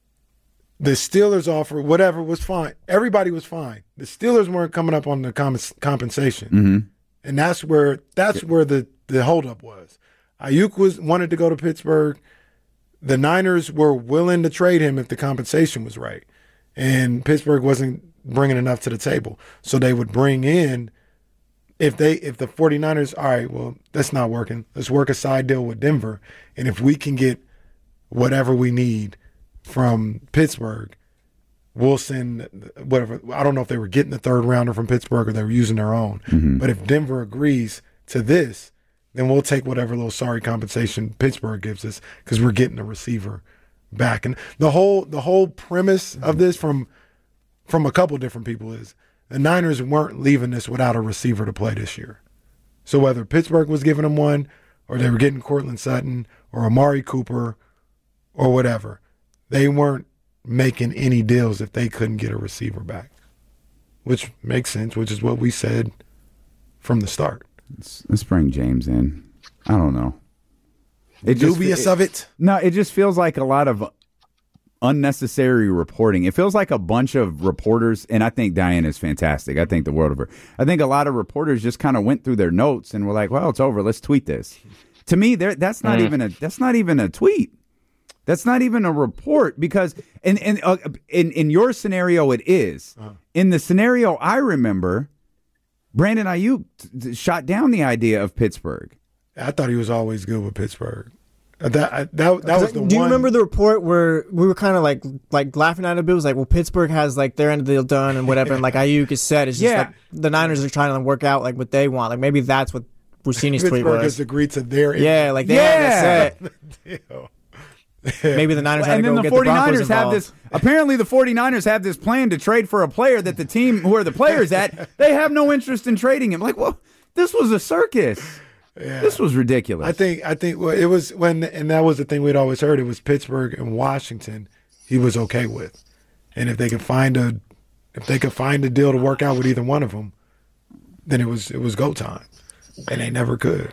the Steelers offer whatever was fine. Everybody was fine. The Steelers weren't coming up on the com- compensation.
Mm-hmm.
And that's where that's where the, the holdup was. Ayuk was wanted to go to Pittsburgh. The Niners were willing to trade him if the compensation was right. And Pittsburgh wasn't bringing enough to the table. So they would bring in, if they if the forty-niners, all right, well, that's not working. Let's work a side deal with Denver. And if we can get whatever we need from Pittsburgh, we'll send whatever. I don't know if they were getting the third rounder from Pittsburgh or they were using their own.
Mm-hmm.
But if Denver agrees to this, then we'll take whatever little sorry compensation Pittsburgh gives us because we're getting the receiver back. And the whole the whole premise of this from from a couple different people is the Niners weren't leaving this without a receiver to play this year. So whether Pittsburgh was giving them one or they were getting Cortland Sutton or Amari Cooper or whatever, they weren't making any deals if they couldn't get a receiver back, which makes sense, which is what we said from the start.
Let's, let's bring James in. I don't know.
It Dubious just, it, of it?
No, it just feels like a lot of unnecessary reporting. It feels like a bunch of reporters, and I think Diana is fantastic. I think the world of her. I think a lot of reporters just kind of went through their notes and were like, well, it's over. Let's tweet this. To me, there that's not mm. even a that's not even a tweet. That's not even a report because in in uh, in, in your scenario it is. Uh-huh. In the scenario I remember, Brandon Ayuk t- shot down the idea of Pittsburgh.
I thought he was always good with Pittsburgh. That I, that that was the
Do you
one.
remember the report where we were kind of like like laughing at it? It was like, well, Pittsburgh has like their end of the deal done and whatever, and like Ayuk has said, it's just
Yeah.
like the Niners are trying to work out like what they want. Like maybe that's what Rossini's tweet
Pittsburgh
was.
has agreed to their
Yeah, like they
Yeah.
had to say. Maybe the Niners had
And
to
then
go
the
get the Broncos
49ers have
involved.
this apparently the 49ers have this plan to trade for a player that the team who are the players at, they have no interest in trading him. Like, well, this was a circus.
Yeah.
This was ridiculous.
I think I think well, it was when, and that was the thing we'd always heard. It was Pittsburgh and Washington. He was okay with, and if they could find a, if they could find a deal to work out with either one of them, then it was it was go time, and they never could.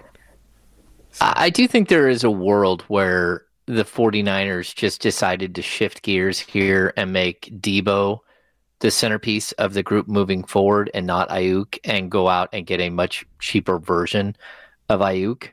I do think there is a world where the 49ers just decided to shift gears here and make Debo the centerpiece of the group moving forward, and not Ayuk, and go out and get a much cheaper version of Ayuk,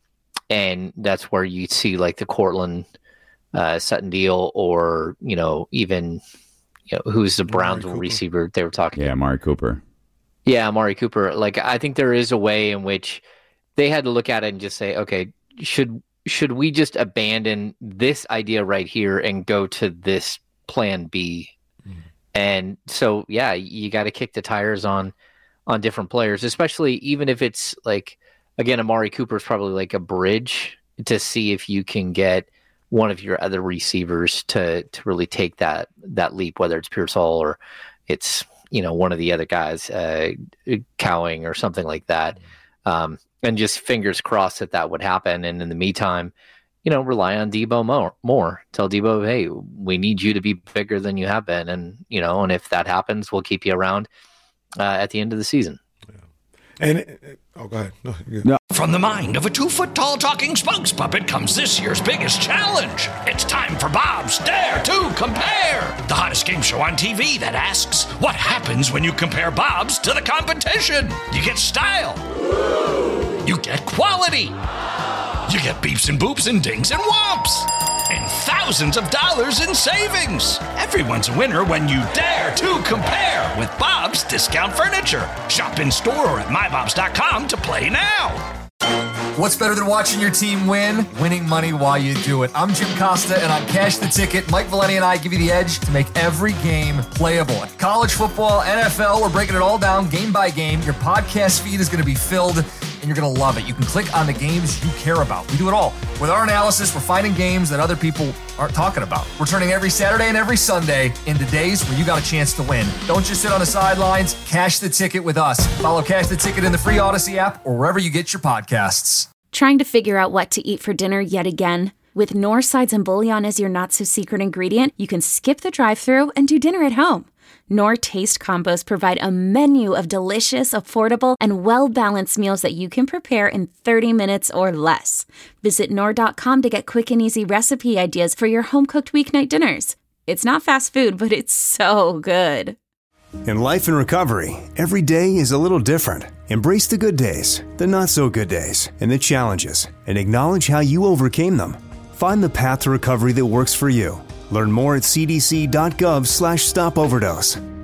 and that's where you see like the Cortland uh, Sutton deal, or you know even you know who's the Browns receiver they were talking.
Yeah, Amari Cooper.
Yeah, Amari Cooper. Like I think there is a way in which they had to look at it and just say, okay, should should we just abandon this idea right here and go to this plan B? Mm-hmm. And so yeah, you got to kick the tires on on different players, especially even if it's like. Again, Amari Cooper is probably like a bridge to see if you can get one of your other receivers to to really take that that leap, whether it's Pierce Hall or it's you know one of the other guys, uh, Cowing or something like that, um, and just fingers crossed that that would happen. And in the meantime, you know, rely on Debo more. More tell Debo, hey, we need you to be bigger than you have been, and you know, and if that happens, we'll keep you around uh, at the end of the season.
And oh, go ahead. No, yeah.
No. From the mind of a two-foot-tall talking spokes puppet comes this year's biggest challenge. It's time for Bob's Dare to Compare, the hottest game show on T V that asks, what happens when you compare Bob's to the competition? You get style. You get quality. You get beeps and boops and dings and whomps. And thousands of dollars in savings. Everyone's a winner when you dare to compare with Bob's Discount Furniture. Shop in store or at my bobs dot com to play now.
What's better than watching your team win? Winning money while you do it. I'm Jim Costa, and on Cash the Ticket, Mike Valeni and I give you the edge to make every game playable. College football, N F L, we're breaking it all down game by game. Your podcast feed is going to be filled, and you're going to love it. You can click on the games you care about. We do it all. With our analysis, we're finding games that other people aren't talking about. We're turning every Saturday and every Sunday into days where you got a chance to win. Don't just sit on the sidelines. Cash the Ticket with us. Follow Cash the Ticket in the free Odyssey app or wherever you get your podcasts.
Trying to figure out what to eat for dinner yet again? With Knorr Sides and Bouillon as your not-so-secret ingredient, you can skip the drive-thru and do dinner at home. Knorr Taste Combos provide a menu of delicious, affordable, and well-balanced meals that you can prepare in thirty minutes or less. Visit Knorr dot com to get quick and easy recipe ideas for your home-cooked weeknight dinners. It's not fast food, but it's so good.
In life and recovery, every day is a little different. Embrace the good days, the not-so-good days, and the challenges, and acknowledge how you overcame them. Find the path to recovery that works for you. Learn more at c d c dot gov slash stop overdose.